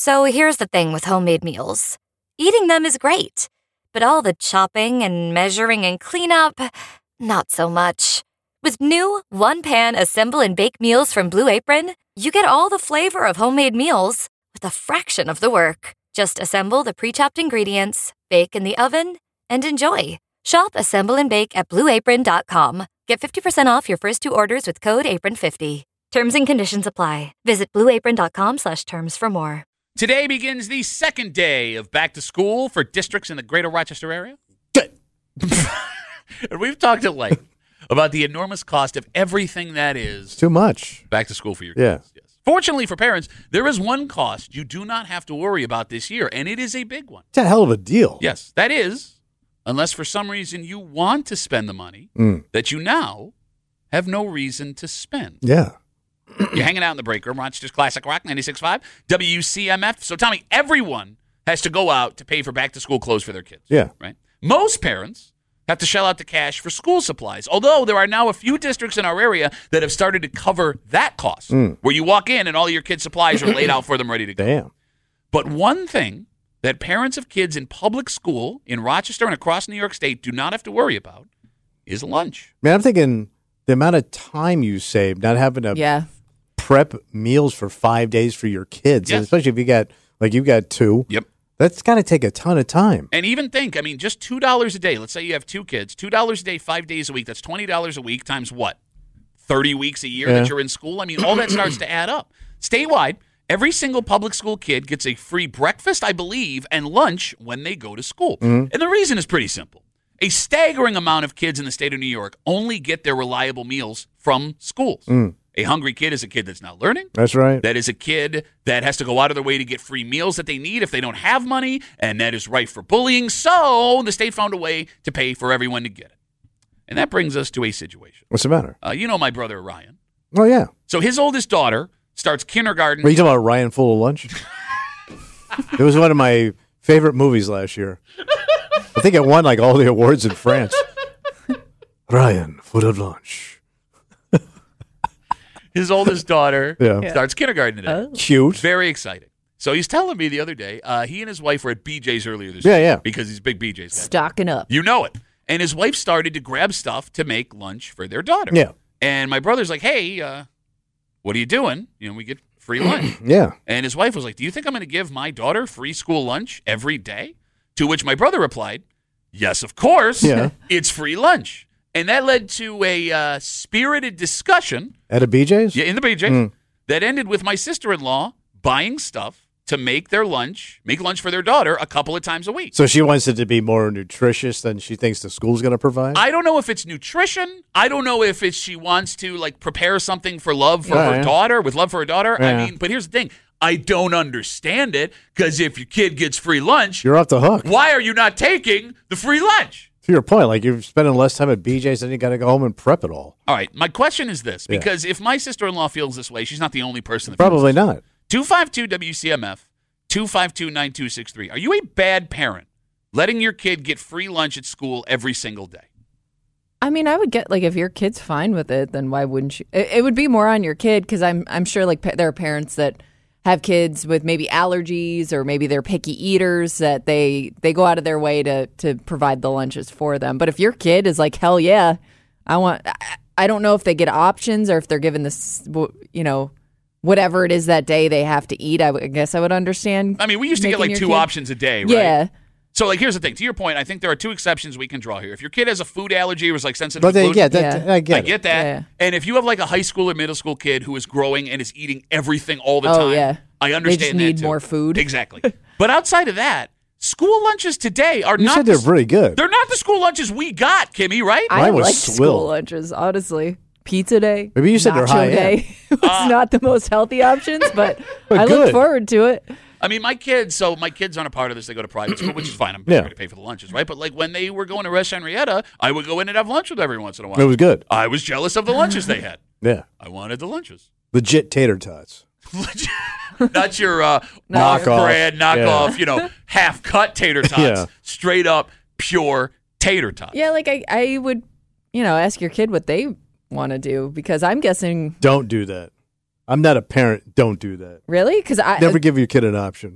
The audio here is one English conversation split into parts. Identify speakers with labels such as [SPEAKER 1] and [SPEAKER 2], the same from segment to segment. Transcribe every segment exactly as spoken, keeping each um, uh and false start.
[SPEAKER 1] So here's the thing with homemade meals. Eating them is great, but all the chopping and measuring and cleanup, not so much. With new one-pan assemble and bake meals from Blue Apron, you get all the flavor of homemade meals with a fraction of the work. Just assemble the pre-chopped ingredients, bake in the oven, and enjoy. Shop, assemble, and bake at blue apron dot com. Get fifty percent off your first two orders with code apron fifty. Terms and conditions apply. Visit blue apron dot com slash terms for more.
[SPEAKER 2] Today begins the second day of back to school for districts in the greater Rochester area. And we've talked at length about the enormous cost of everything that is
[SPEAKER 3] too much
[SPEAKER 2] back to school for your
[SPEAKER 3] yeah.
[SPEAKER 2] kids. Yes. Fortunately for parents, there is one cost you do not have to worry about this year, and it is a big one.
[SPEAKER 3] It's a hell of a deal.
[SPEAKER 2] Yes, that is, unless for some reason you want to spend the money
[SPEAKER 3] mm.
[SPEAKER 2] that you now have no reason to spend.
[SPEAKER 3] Yeah.
[SPEAKER 2] You're hanging out in the break room, Rochester's Classic Rock, ninety-six point five, W C M F. So, Tommy, everyone has to go out to pay for back-to-school clothes for their kids.
[SPEAKER 3] Yeah.
[SPEAKER 2] Right? Most parents have to shell out the cash for school supplies, although there are now a few districts in our area that have started to cover that cost,
[SPEAKER 3] mm.
[SPEAKER 2] where you walk in and all your kids' supplies are laid out for them ready to go.
[SPEAKER 3] Damn.
[SPEAKER 2] But one thing that parents of kids in public school in Rochester and across New York State do not have to worry about is lunch.
[SPEAKER 3] Man, I'm thinking the amount of time you save not having to
[SPEAKER 4] yeah.
[SPEAKER 3] prep meals for five days for your kids,
[SPEAKER 2] Yes.
[SPEAKER 3] and especially if you got, like you've got two.
[SPEAKER 2] Yep.
[SPEAKER 3] That's got to take a ton of time.
[SPEAKER 2] And even think, I mean, just two dollars a day. Let's say you have two kids, two dollars a day, five days a week. That's twenty dollars a week times what? thirty weeks a year
[SPEAKER 3] Yeah.
[SPEAKER 2] that you're in school? I mean, all that starts to add up. Statewide, every single public school kid gets a free breakfast, I believe, and lunch when they go to school.
[SPEAKER 3] Mm-hmm.
[SPEAKER 2] And the reason is pretty simple. A staggering amount of kids in the state of New York only get their reliable meals from schools.
[SPEAKER 3] Mm.
[SPEAKER 2] A hungry kid is a kid that's not learning.
[SPEAKER 3] That's right.
[SPEAKER 2] That is a kid that has to go out of their way to get free meals that they need if they don't have money, and that is rife for bullying. So the state found a way to pay for everyone to get it. And that brings us to a situation.
[SPEAKER 3] What's the matter?
[SPEAKER 2] Uh, you know my brother Ryan.
[SPEAKER 3] Oh, yeah.
[SPEAKER 2] So his oldest daughter starts kindergarten.
[SPEAKER 3] Are you talking about Ryan Full of Lunch? It was one of my favorite movies last year. I think it won like all the awards in France. Ryan Full of Lunch.
[SPEAKER 2] His oldest daughter
[SPEAKER 3] Yeah.
[SPEAKER 2] starts kindergarten today.
[SPEAKER 4] Oh.
[SPEAKER 3] Cute.
[SPEAKER 2] Very exciting. So he's telling me the other day, uh, he and his wife were at B J's earlier this
[SPEAKER 3] Yeah,
[SPEAKER 2] year.
[SPEAKER 3] yeah.
[SPEAKER 2] Because he's a big B J's guy.
[SPEAKER 4] Stocking up.
[SPEAKER 2] You know it. And his wife started to grab stuff to make lunch for their daughter.
[SPEAKER 3] Yeah.
[SPEAKER 2] And my brother's like, hey, uh, what are you doing? You know, we get free lunch.
[SPEAKER 3] Yeah.
[SPEAKER 2] And his wife was like, do you think I'm going to give my daughter free school lunch every day? To which my brother replied, yes, of course.
[SPEAKER 3] Yeah.
[SPEAKER 2] It's free lunch. And that led to a uh, spirited discussion
[SPEAKER 3] At a B J's?
[SPEAKER 2] yeah, in the B J
[SPEAKER 3] Mm.
[SPEAKER 2] that ended with my sister-in-law buying stuff to make their lunch, make lunch for their daughter a couple of times a week.
[SPEAKER 3] So she wants it to be more nutritious than she thinks the school's going to provide?
[SPEAKER 2] I don't know if it's nutrition. I don't know if it's she wants to like prepare something for love for
[SPEAKER 3] Yeah,
[SPEAKER 2] her
[SPEAKER 3] yeah.
[SPEAKER 2] daughter, with love for her daughter. I
[SPEAKER 3] Yeah.
[SPEAKER 2] mean, but here's the thing. I don't understand it because if your kid gets free lunch,
[SPEAKER 3] You're off the hook.
[SPEAKER 2] why are you not taking the free lunch?
[SPEAKER 3] To your point, like you're spending less time at B J's, then you got to go home and prep it all.
[SPEAKER 2] All right, my question is this,
[SPEAKER 3] Yeah.
[SPEAKER 2] because if my sister-in-law feels this way, she's not the only person that feels
[SPEAKER 3] Probably
[SPEAKER 2] this way.
[SPEAKER 3] not.
[SPEAKER 2] two five two W C M F, two five two, nine two six three. Are you a bad parent letting your kid get free lunch at school every single day?
[SPEAKER 4] I mean, I would get, like, if your kid's fine with it, then why wouldn't you? It, it would be more on your kid, because I'm, I'm sure, like, pa- there are parents that have kids with maybe allergies or maybe they're picky eaters that they, they go out of their way to, to provide the lunches for them. But if your kid is like, hell yeah, I want, I, I don't know if they get options or if they're given this, you know, whatever it is that day they have to eat. I, w- I guess I would understand.
[SPEAKER 2] I mean, we used to get
[SPEAKER 4] making
[SPEAKER 2] like
[SPEAKER 4] your
[SPEAKER 2] two
[SPEAKER 4] kid-
[SPEAKER 2] options a day, right?
[SPEAKER 4] Yeah.
[SPEAKER 2] So, like, here's the thing. To your point, I think there are two exceptions we can draw here. If your kid has a food allergy or is, like, sensitive
[SPEAKER 3] But
[SPEAKER 2] to
[SPEAKER 3] they,
[SPEAKER 2] gluten,
[SPEAKER 3] yeah, that,
[SPEAKER 4] Yeah.
[SPEAKER 3] I get
[SPEAKER 2] I
[SPEAKER 3] it.
[SPEAKER 2] get that.
[SPEAKER 4] Yeah.
[SPEAKER 2] And if you have, like, a high school or middle school kid who is growing and is eating everything all the
[SPEAKER 4] Oh,
[SPEAKER 2] time,
[SPEAKER 4] yeah.
[SPEAKER 2] I
[SPEAKER 4] They
[SPEAKER 2] understand
[SPEAKER 4] just
[SPEAKER 2] that,
[SPEAKER 4] need
[SPEAKER 2] too.
[SPEAKER 4] more food.
[SPEAKER 2] Exactly. But outside of that, school lunches today are
[SPEAKER 3] You
[SPEAKER 2] not
[SPEAKER 3] said
[SPEAKER 2] the,
[SPEAKER 3] they're pretty good.
[SPEAKER 2] they're not the school lunches we got, Kimmy, right?
[SPEAKER 4] I
[SPEAKER 3] Mine was
[SPEAKER 4] like
[SPEAKER 3] swill.
[SPEAKER 4] school lunches, honestly. Pizza day.
[SPEAKER 3] Maybe you said they're
[SPEAKER 4] nacho
[SPEAKER 3] high
[SPEAKER 4] day. It's
[SPEAKER 2] Uh,
[SPEAKER 4] not the most healthy options, but,
[SPEAKER 3] But
[SPEAKER 4] I
[SPEAKER 3] good.
[SPEAKER 4] look forward to it.
[SPEAKER 2] I mean, my kids, so my kids aren't a part of this. They go to private school, which is fine. I'm
[SPEAKER 3] Yeah.
[SPEAKER 2] going to pay for the lunches, right? But like when they were going to West Henrietta, I would go in and have lunch with them every once in a while.
[SPEAKER 3] It was good.
[SPEAKER 2] I was jealous of the lunches they had.
[SPEAKER 3] Yeah.
[SPEAKER 2] I wanted the lunches.
[SPEAKER 3] Legit tater tots.
[SPEAKER 2] Not your uh,
[SPEAKER 3] Knockoff.
[SPEAKER 2] off-brand, knockoff,
[SPEAKER 3] Yeah.
[SPEAKER 2] you know, half-cut tater tots.
[SPEAKER 3] Yeah.
[SPEAKER 2] Straight up, pure tater tots.
[SPEAKER 4] Yeah, like I, I would, you know, ask your kid what they want to do because I'm guessing
[SPEAKER 3] Don't do that. I'm not a parent. Don't do that.
[SPEAKER 4] Really? Because I
[SPEAKER 3] Never give your kid an option.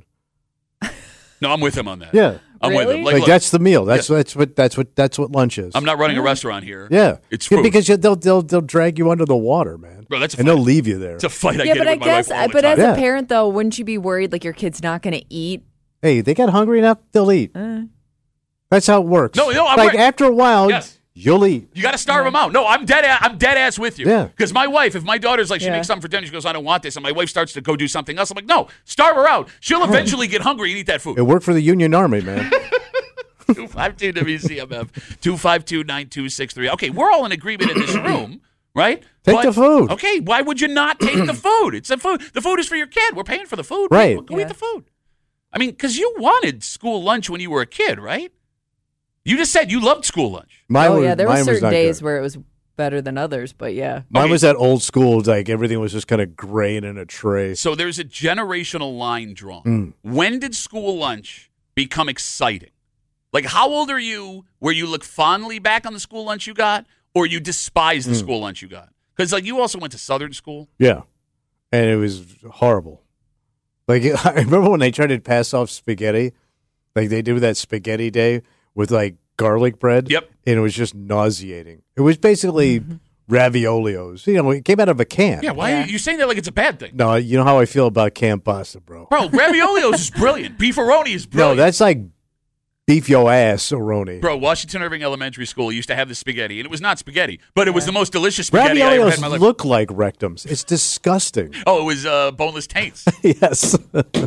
[SPEAKER 2] No, I'm with him on that.
[SPEAKER 3] Yeah.
[SPEAKER 2] I'm with
[SPEAKER 4] Really?
[SPEAKER 2] him.
[SPEAKER 3] Like,
[SPEAKER 2] look,
[SPEAKER 3] that's the meal. That's
[SPEAKER 2] Yeah.
[SPEAKER 3] that's what that's what that's what lunch is.
[SPEAKER 2] I'm not running a restaurant here.
[SPEAKER 3] yeah,
[SPEAKER 2] It's
[SPEAKER 3] Yeah,
[SPEAKER 2] food.
[SPEAKER 3] because you, they'll they'll they'll drag you under the water, man.
[SPEAKER 2] Bro, that's a
[SPEAKER 3] and
[SPEAKER 2] fight.
[SPEAKER 3] they'll leave you there.
[SPEAKER 2] It's a fight I
[SPEAKER 4] yeah,
[SPEAKER 2] get
[SPEAKER 4] but
[SPEAKER 2] with
[SPEAKER 4] I
[SPEAKER 2] my
[SPEAKER 4] guess,
[SPEAKER 2] wife all the
[SPEAKER 4] but
[SPEAKER 2] time.
[SPEAKER 4] as
[SPEAKER 3] Yeah.
[SPEAKER 4] a parent though, wouldn't you be worried like your kid's not going to eat?
[SPEAKER 3] Hey, they got hungry enough, they'll eat.
[SPEAKER 4] Uh,
[SPEAKER 3] That's how it works.
[SPEAKER 2] No, no, I'm
[SPEAKER 3] like
[SPEAKER 2] right.
[SPEAKER 3] after a while,
[SPEAKER 2] Yes.
[SPEAKER 3] you'll eat.
[SPEAKER 2] You got to starve them out. No, I'm dead. A- I'm dead ass with you.
[SPEAKER 3] Yeah.
[SPEAKER 2] Because my wife, if my daughter's like, she
[SPEAKER 4] Yeah.
[SPEAKER 2] makes something for dinner, she goes, I don't want this, and my wife starts to go do something else. I'm like, no, starve her out. She'll eventually get hungry and eat that food.
[SPEAKER 3] It worked for the Union Army, man.
[SPEAKER 2] two five two W C M F two five two nine two six three. Okay, we're all in agreement in this room, right?
[SPEAKER 3] Take the food.
[SPEAKER 2] Okay, why would you not take the food? It's the food. The food is for your kid. We're paying for the food.
[SPEAKER 3] Right.
[SPEAKER 2] Go
[SPEAKER 4] Yeah.
[SPEAKER 2] eat the food. I mean, because you wanted school lunch when you were a kid, right? You just said you loved school lunch.
[SPEAKER 3] Mine
[SPEAKER 4] oh
[SPEAKER 3] was,
[SPEAKER 4] yeah, there were
[SPEAKER 3] mine was
[SPEAKER 4] certain
[SPEAKER 3] not
[SPEAKER 4] days
[SPEAKER 3] good.
[SPEAKER 4] where it was better than others, but yeah.
[SPEAKER 3] Mine
[SPEAKER 2] Okay.
[SPEAKER 3] was that old school, like everything was just kind of grain in a tray.
[SPEAKER 2] So there's a generational line drawn.
[SPEAKER 3] Mm.
[SPEAKER 2] When did school lunch become exciting? Like, how old are you where you look fondly back on the school lunch you got, or you despise the
[SPEAKER 3] Mm.
[SPEAKER 2] school lunch you got? Because, like, you also went to Southern school.
[SPEAKER 3] Yeah, and it was horrible. Like I remember when they tried to pass off spaghetti, like they do that spaghetti day with like garlic bread.
[SPEAKER 2] Yep.
[SPEAKER 3] And it was just nauseating. It was basically raviolios. You know, it came out of a can.
[SPEAKER 2] Yeah, why
[SPEAKER 4] Yeah.
[SPEAKER 2] are you, you saying that like it's a bad thing?
[SPEAKER 3] No, you know how I feel about canned pasta, bro.
[SPEAKER 2] Bro, raviolios is brilliant. Beefaroni is
[SPEAKER 3] No,
[SPEAKER 2] brilliant.
[SPEAKER 3] that's like beef yo ass, Aroni.
[SPEAKER 2] Bro, Washington Irving Elementary School used to have the spaghetti, and it was not spaghetti, but it was the most delicious spaghetti I ever had in my
[SPEAKER 3] Raviolios
[SPEAKER 2] life.
[SPEAKER 3] look like rectums. It's disgusting.
[SPEAKER 2] Oh, it was uh, boneless taints.
[SPEAKER 3] Yes.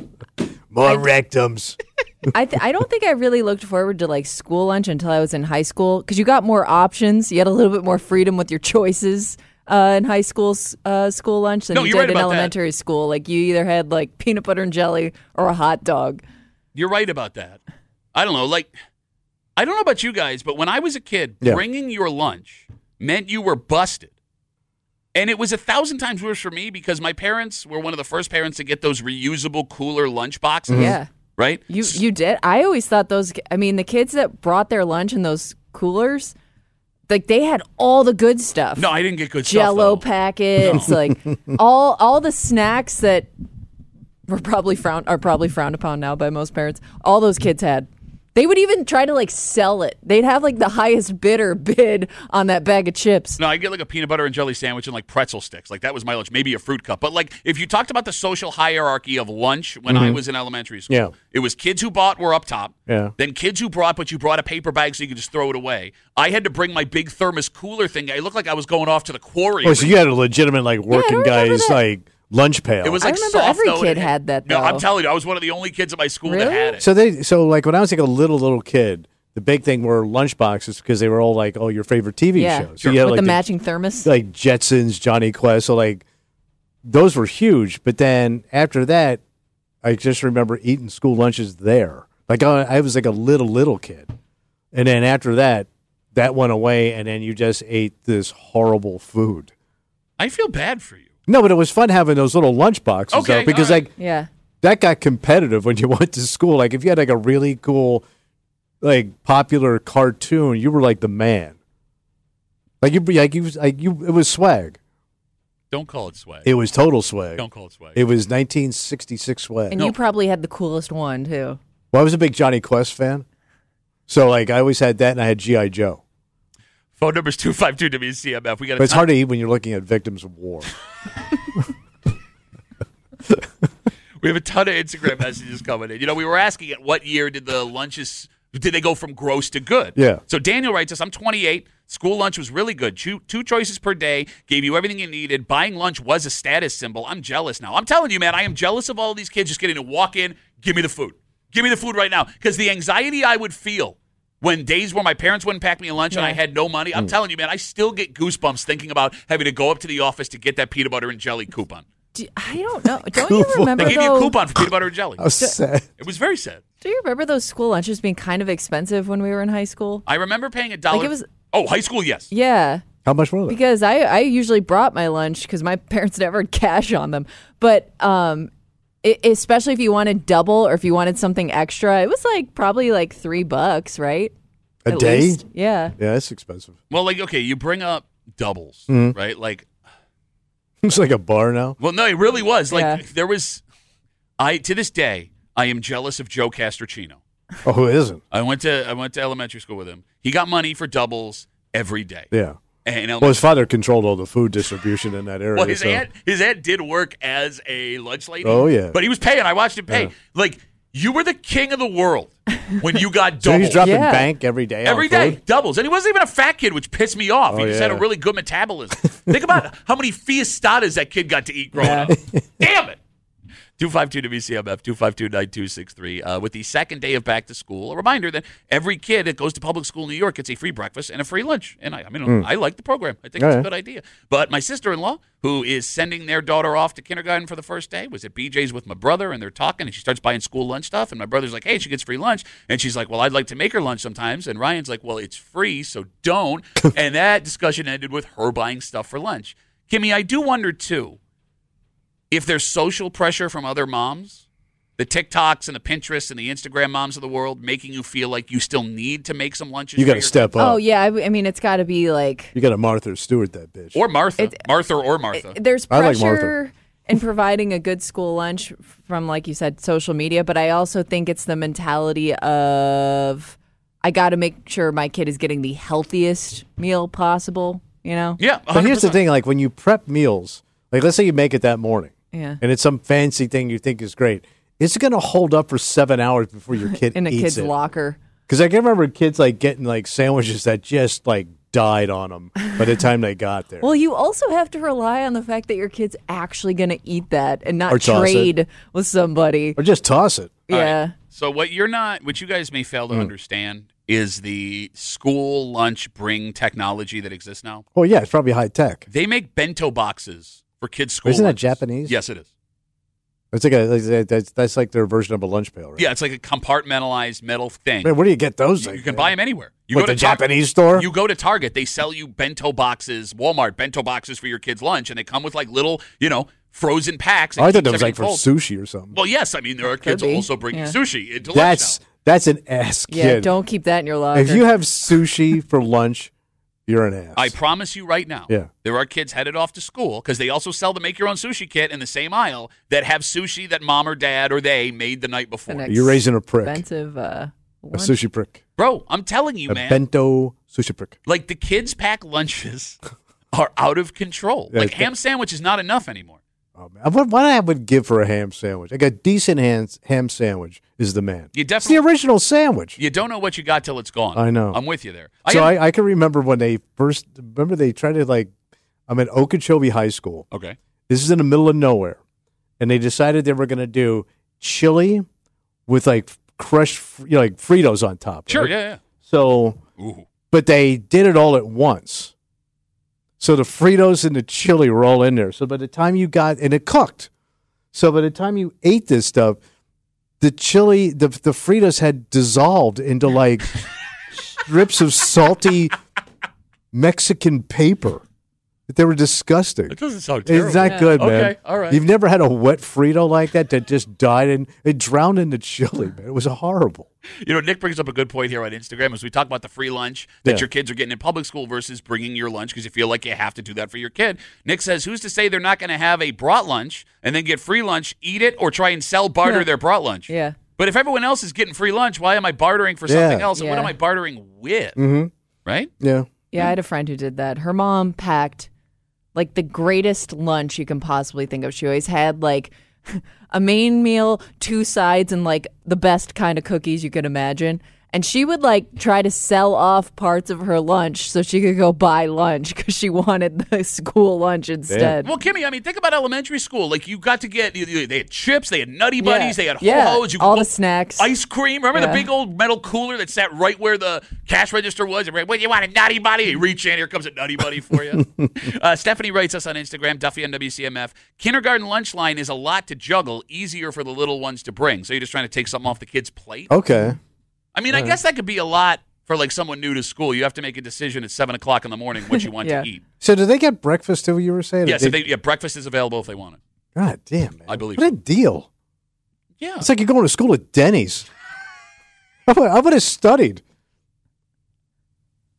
[SPEAKER 3] More rectums.
[SPEAKER 4] I th- I don't think I really looked forward to like school lunch until I was in high school because you got more options. You had a little bit more freedom with your choices uh, in high school uh, school lunch than
[SPEAKER 2] No,
[SPEAKER 4] you
[SPEAKER 2] you're
[SPEAKER 4] did
[SPEAKER 2] right
[SPEAKER 4] in
[SPEAKER 2] about that.
[SPEAKER 4] elementary school. Like you either had like peanut butter and jelly or a hot dog.
[SPEAKER 2] You're right about that. I don't know. Like, I don't know about you guys, but when I was a kid,
[SPEAKER 3] Yeah.
[SPEAKER 2] bringing your lunch meant you were busted. And it was a thousand times worse for me because my parents were one of the first parents to get those reusable cooler lunch boxes.
[SPEAKER 4] Yeah.
[SPEAKER 2] Right?
[SPEAKER 4] You you did. I always thought those. I mean, the kids that brought their lunch in those coolers, like they had all the good stuff.
[SPEAKER 2] No, I didn't get good
[SPEAKER 4] Jello
[SPEAKER 2] stuff. though.
[SPEAKER 4] packets, like all all the snacks that were probably frowned are probably frowned upon now by most parents. All those kids had. They would even try to like sell it. They'd have like the highest bidder bid on that bag of chips.
[SPEAKER 2] No, I get like a peanut butter and jelly sandwich and like pretzel sticks. Like that was my lunch. Maybe a fruit cup. But like if you talked about the social hierarchy of lunch when I was in elementary school,
[SPEAKER 3] Yeah.
[SPEAKER 2] it was kids who bought were up top.
[SPEAKER 3] Yeah.
[SPEAKER 2] Then kids who brought, but you brought a paper bag so you could just throw it away. I had to bring my big thermos cooler thing. I looked like I was going off to the quarry.
[SPEAKER 3] Oh, so you had a legitimate like working
[SPEAKER 4] remember
[SPEAKER 3] guy's
[SPEAKER 4] that.
[SPEAKER 3] like lunch pail.
[SPEAKER 2] It was
[SPEAKER 4] I
[SPEAKER 2] like
[SPEAKER 4] remember
[SPEAKER 2] soft
[SPEAKER 4] every
[SPEAKER 2] though,
[SPEAKER 4] kid
[SPEAKER 2] and it-
[SPEAKER 4] had that,
[SPEAKER 2] No, I'm
[SPEAKER 4] though.
[SPEAKER 2] telling you, I was one of the only kids at my school that
[SPEAKER 4] Really?
[SPEAKER 2] had it.
[SPEAKER 3] So they so like when I was like a little little kid, the big thing were lunch boxes because they were all like, oh, your favorite T V
[SPEAKER 4] Yeah,
[SPEAKER 3] shows. So you had
[SPEAKER 4] with
[SPEAKER 3] like
[SPEAKER 4] the
[SPEAKER 3] the-
[SPEAKER 4] matching thermos.
[SPEAKER 3] like Jetsons, Johnny Quest. So like those were huge. But then after that, I just remember eating school lunches there. Like I, I was like a little little kid, and then after that, that went away, and then you just ate this horrible food.
[SPEAKER 2] I feel bad for you.
[SPEAKER 3] No, but it was fun having those little lunch boxes
[SPEAKER 2] Okay,
[SPEAKER 3] though, because
[SPEAKER 2] all right.
[SPEAKER 3] like
[SPEAKER 4] Yeah.
[SPEAKER 3] that got competitive when you went to school. Like if you had like a really cool, like popular cartoon, you were like the man. Like you, like you, like you. It was swag.
[SPEAKER 2] Don't call it swag.
[SPEAKER 3] It was total swag.
[SPEAKER 2] Don't call it swag.
[SPEAKER 3] It was nineteen sixty-six swag.
[SPEAKER 4] And
[SPEAKER 2] No.
[SPEAKER 4] you probably had the coolest one too.
[SPEAKER 3] Well, I was a big Johnny Quest fan, so like I always had that, and I had G I Joe.
[SPEAKER 2] Phone number's two five two W C M F. We got
[SPEAKER 3] But it's hard to eat when you're looking at victims of war.
[SPEAKER 2] We have a ton of Instagram messages coming in. You know, we were asking at what year did the lunches did they go from gross to good?
[SPEAKER 3] Yeah.
[SPEAKER 2] So Daniel writes us, I'm twenty-eight. School lunch was really good. Two, two choices per day, gave you everything you needed. Buying lunch was a status symbol. I'm jealous now. I'm telling you, man, I am jealous of all these kids just getting to walk in, give me the food. Give me the food right now. Because the anxiety I would feel when days where my parents wouldn't pack me a lunch and I
[SPEAKER 4] Yeah.
[SPEAKER 2] had no money, I'm telling you, man, I still get goosebumps thinking about having to go up to the office to get that peanut butter and jelly coupon.
[SPEAKER 4] Do, I don't know. Don't you remember
[SPEAKER 2] They gave you a
[SPEAKER 4] though?
[SPEAKER 2] coupon for peanut butter and jelly.
[SPEAKER 3] I was sad.
[SPEAKER 2] It was very sad.
[SPEAKER 4] Do you remember those school lunches being kind of expensive when we were in high school?
[SPEAKER 2] I remember paying a dollar.
[SPEAKER 4] Like it was-
[SPEAKER 2] oh, high school, yes.
[SPEAKER 4] Yeah.
[SPEAKER 3] How much were they?
[SPEAKER 4] Because I, I usually brought my lunch because my parents never had cash on them. But um, it, especially if you wanted double or if you wanted something extra, it was like probably like three bucks, right?
[SPEAKER 3] A
[SPEAKER 4] At
[SPEAKER 3] day?
[SPEAKER 4] least. Yeah.
[SPEAKER 3] Yeah, that's expensive.
[SPEAKER 2] Well, like, okay, you bring up doubles,
[SPEAKER 3] Mm-hmm.
[SPEAKER 2] right? Like,
[SPEAKER 3] It's like a bar now.
[SPEAKER 2] Well, no, it really was. Like
[SPEAKER 4] Yeah.
[SPEAKER 2] there was, I to this day, I am jealous of Joe Castrocino.
[SPEAKER 3] Oh, who isn't?
[SPEAKER 2] I went to I went to elementary school with him. He got money for doubles every day.
[SPEAKER 3] Yeah.
[SPEAKER 2] And
[SPEAKER 3] Well, his father controlled all the food distribution in that area.
[SPEAKER 2] well, his
[SPEAKER 3] so-
[SPEAKER 2] aunt his aunt did work as a lunch lady.
[SPEAKER 3] Oh, yeah.
[SPEAKER 2] But he was paying. I watched him pay.
[SPEAKER 3] Yeah.
[SPEAKER 2] Like you were the king of the world when you got
[SPEAKER 3] So
[SPEAKER 2] doubles.
[SPEAKER 3] he's dropping
[SPEAKER 4] Yeah.
[SPEAKER 3] bank every day.
[SPEAKER 2] Every
[SPEAKER 3] on
[SPEAKER 2] day,
[SPEAKER 3] food?
[SPEAKER 2] doubles. And he wasn't even a fat kid, which pissed me off. he
[SPEAKER 3] Oh,
[SPEAKER 2] just had a
[SPEAKER 3] yeah.
[SPEAKER 2] really good metabolism. Think about how many fiestadas that kid got to eat growing
[SPEAKER 4] Yeah.
[SPEAKER 2] up. Damn it. two five two W C M F, two five two, nine two six three. Uh, with the second day of back to school, a reminder that every kid that goes to public school in New York gets a free breakfast and a free lunch. And I, I mean, I like the program. I think
[SPEAKER 3] Oh,
[SPEAKER 2] it's a
[SPEAKER 3] yeah.
[SPEAKER 2] good idea. But my sister-in-law, who is sending their daughter off to kindergarten for the first day, was at B J's with my brother, and they're talking, and she starts buying school lunch stuff. And my brother's like, hey, she gets free lunch. And she's like, well, I'd like to make her lunch sometimes. And Ryan's like, well, it's free, so don't. And that discussion ended with her buying stuff for lunch. Kimmy, I do wonder, too, if there's social pressure from other moms, the TikToks and the Pinterests and the Instagram moms of the world making you feel like you still need to make some lunches.
[SPEAKER 3] You
[SPEAKER 2] got
[SPEAKER 3] got to step up.
[SPEAKER 4] Oh yeah, I, I mean it's got to be like
[SPEAKER 3] You got to Martha Stewart that bitch.
[SPEAKER 2] Or Martha.
[SPEAKER 4] It-
[SPEAKER 2] Martha or Martha.
[SPEAKER 4] there's
[SPEAKER 3] I like
[SPEAKER 4] pressure
[SPEAKER 3] Martha.
[SPEAKER 4] in providing a good school lunch from, like you said, social media, but I also think it's the mentality of I got to make sure my kid is getting the healthiest meal possible. You know?
[SPEAKER 2] yeah, one
[SPEAKER 3] But
[SPEAKER 2] hundred
[SPEAKER 3] here's the
[SPEAKER 2] percent.
[SPEAKER 3] thing: like when you prep meals, like let's say you make it that morning,
[SPEAKER 4] Yeah.
[SPEAKER 3] and it's some fancy thing you think is great, it's going to hold up for seven hours before your kid
[SPEAKER 4] In a
[SPEAKER 3] eats
[SPEAKER 4] kid's
[SPEAKER 3] it.
[SPEAKER 4] locker.
[SPEAKER 3] Because I can remember kids like getting like sandwiches that just like died on them by the time they got there.
[SPEAKER 4] Well, you also have to rely on the fact that your kid's actually going to eat that and not
[SPEAKER 3] Or toss it.
[SPEAKER 4] trade with somebody.
[SPEAKER 3] Or just toss it.
[SPEAKER 2] All right.
[SPEAKER 4] Yeah.
[SPEAKER 2] So what you're not, what you guys may fail to
[SPEAKER 3] Hmm.
[SPEAKER 2] understand is the school lunch bring technology that exists now.
[SPEAKER 3] Well, yeah, it's probably high tech.
[SPEAKER 2] They make bento boxes for kids' school.
[SPEAKER 3] Isn't that
[SPEAKER 2] lunches.
[SPEAKER 3] Japanese?
[SPEAKER 2] Yes, it is.
[SPEAKER 3] It's like a like, that's that's like their version of a lunch pail, right?
[SPEAKER 2] Yeah, it's like a compartmentalized metal thing.
[SPEAKER 3] Man, where do you get those?
[SPEAKER 2] You
[SPEAKER 3] things,
[SPEAKER 2] can
[SPEAKER 3] man?
[SPEAKER 2] buy them anywhere. You
[SPEAKER 3] What,
[SPEAKER 2] go to
[SPEAKER 3] the
[SPEAKER 2] Tar-
[SPEAKER 3] Japanese store?
[SPEAKER 2] You go to Target, they sell you bento boxes, Walmart bento boxes for your kids' lunch, and they come with like little, you know, frozen packs.
[SPEAKER 3] Oh, I thought
[SPEAKER 2] keeps
[SPEAKER 3] that was like
[SPEAKER 2] everything
[SPEAKER 3] for
[SPEAKER 2] cold.
[SPEAKER 3] sushi or something.
[SPEAKER 2] Well, yes, I mean there are kids
[SPEAKER 4] be.
[SPEAKER 2] also bringing
[SPEAKER 4] Yeah.
[SPEAKER 2] sushi into
[SPEAKER 3] that's
[SPEAKER 2] lunch
[SPEAKER 3] that's an ass
[SPEAKER 4] Yeah,
[SPEAKER 3] kid.
[SPEAKER 4] don't keep that in your locker.
[SPEAKER 3] If you have sushi for lunch, you're an ass.
[SPEAKER 2] now. I promise you right now,
[SPEAKER 3] Yeah.
[SPEAKER 2] there are kids headed off to school because they also sell the make your own sushi kit in the same aisle that have sushi that mom or dad or they made the night before.
[SPEAKER 4] An
[SPEAKER 3] You're raising a prick,
[SPEAKER 4] expensive uh,
[SPEAKER 3] a
[SPEAKER 4] lunch.
[SPEAKER 3] sushi prick,
[SPEAKER 2] Bro, I'm telling you,
[SPEAKER 3] a
[SPEAKER 2] man.
[SPEAKER 3] bento sushi prick.
[SPEAKER 2] Like the kids pack lunches are out of control.
[SPEAKER 3] Yeah,
[SPEAKER 2] like
[SPEAKER 3] it's-
[SPEAKER 2] ham sandwich is not enough anymore.
[SPEAKER 3] Oh, man. What, what I would give for a ham sandwich? Like a decent ham, ham sandwich is the man.
[SPEAKER 2] You
[SPEAKER 3] It's the
[SPEAKER 2] definitely
[SPEAKER 3] original sandwich.
[SPEAKER 2] you don't know what you got till it's gone.
[SPEAKER 3] I know.
[SPEAKER 2] I'm with you there.
[SPEAKER 3] so
[SPEAKER 2] am-
[SPEAKER 3] I, I can remember when they first remember they tried to like I'm at Okeechobee High School.
[SPEAKER 2] okay.
[SPEAKER 3] This is in the middle of nowhere, and they decided they were going to do chili with like crushed, you know, like Fritos on top.
[SPEAKER 2] Sure,
[SPEAKER 3] right?
[SPEAKER 2] yeah, yeah.
[SPEAKER 3] So,
[SPEAKER 2] Ooh.
[SPEAKER 3] but they did it all at once. So the Fritos and the chili were all in there. So by the time you got, and it cooked. So by the time you ate this stuff, the chili, the the Fritos had dissolved into like strips of salty Mexican paper. They were disgusting.
[SPEAKER 2] That doesn't sound terrible.
[SPEAKER 3] It's not good, man.
[SPEAKER 2] Okay, all right.
[SPEAKER 3] You've never had a wet Frito like that that just died and it drowned in the chili, man. It was horrible.
[SPEAKER 2] You know, Nick brings up a good point here on Instagram as we talk about the free lunch that
[SPEAKER 3] Yeah.
[SPEAKER 2] your kids are getting in public school versus bringing your lunch because you feel like you have to do that for your kid. Nick says, who's to say they're not going to have a brought lunch and then get free lunch, eat it, or try and sell barter
[SPEAKER 4] Yeah.
[SPEAKER 2] their brought lunch?
[SPEAKER 4] Yeah.
[SPEAKER 2] But if everyone else is getting free lunch, why am I bartering for something
[SPEAKER 3] Yeah.
[SPEAKER 2] else? And what
[SPEAKER 4] Yeah.
[SPEAKER 2] am I bartering with?
[SPEAKER 3] Mm-hmm.
[SPEAKER 2] Right?
[SPEAKER 3] Yeah.
[SPEAKER 4] Yeah, I had a friend who did that. Her mom packed like the greatest lunch you can possibly think of. She always had like a main meal, two sides, and like the best kind of cookies you could imagine. And she would like try to sell off parts of her lunch so she could go buy lunch because she wanted the school lunch instead.
[SPEAKER 2] Well, Kimmy, I mean, think about elementary school. Like, you got to get, you- you- they had chips, they had Nutty Buddies, they had
[SPEAKER 4] Yeah.
[SPEAKER 2] Ho-Hos. You could
[SPEAKER 4] All
[SPEAKER 2] go-
[SPEAKER 4] the snacks.
[SPEAKER 2] Ice cream. Remember the
[SPEAKER 4] Yeah.
[SPEAKER 2] big old metal cooler that sat right where the cash register was? And well, you want a Nutty Buddy? You reach in, here comes a Nutty Buddy for you. uh, Stephanie writes us on Instagram, Duffy on W C M F. Kindergarten lunch line is a lot to juggle, easier for the little ones to bring. So you're just trying to take something off the kid's plate?
[SPEAKER 3] Okay.
[SPEAKER 2] I mean, I guess that could be a lot for like someone new to school. You have to make a decision at seven o'clock in the morning what you want
[SPEAKER 4] Yeah.
[SPEAKER 2] to eat.
[SPEAKER 3] So do they get breakfast too, you were saying?
[SPEAKER 2] Yes,
[SPEAKER 3] They-
[SPEAKER 2] if they, yeah, breakfast is available if they want it.
[SPEAKER 3] God damn, man.
[SPEAKER 2] I believe
[SPEAKER 3] What a deal.
[SPEAKER 2] Yeah.
[SPEAKER 3] It's like you're going to school at Denny's. I would, I would have studied.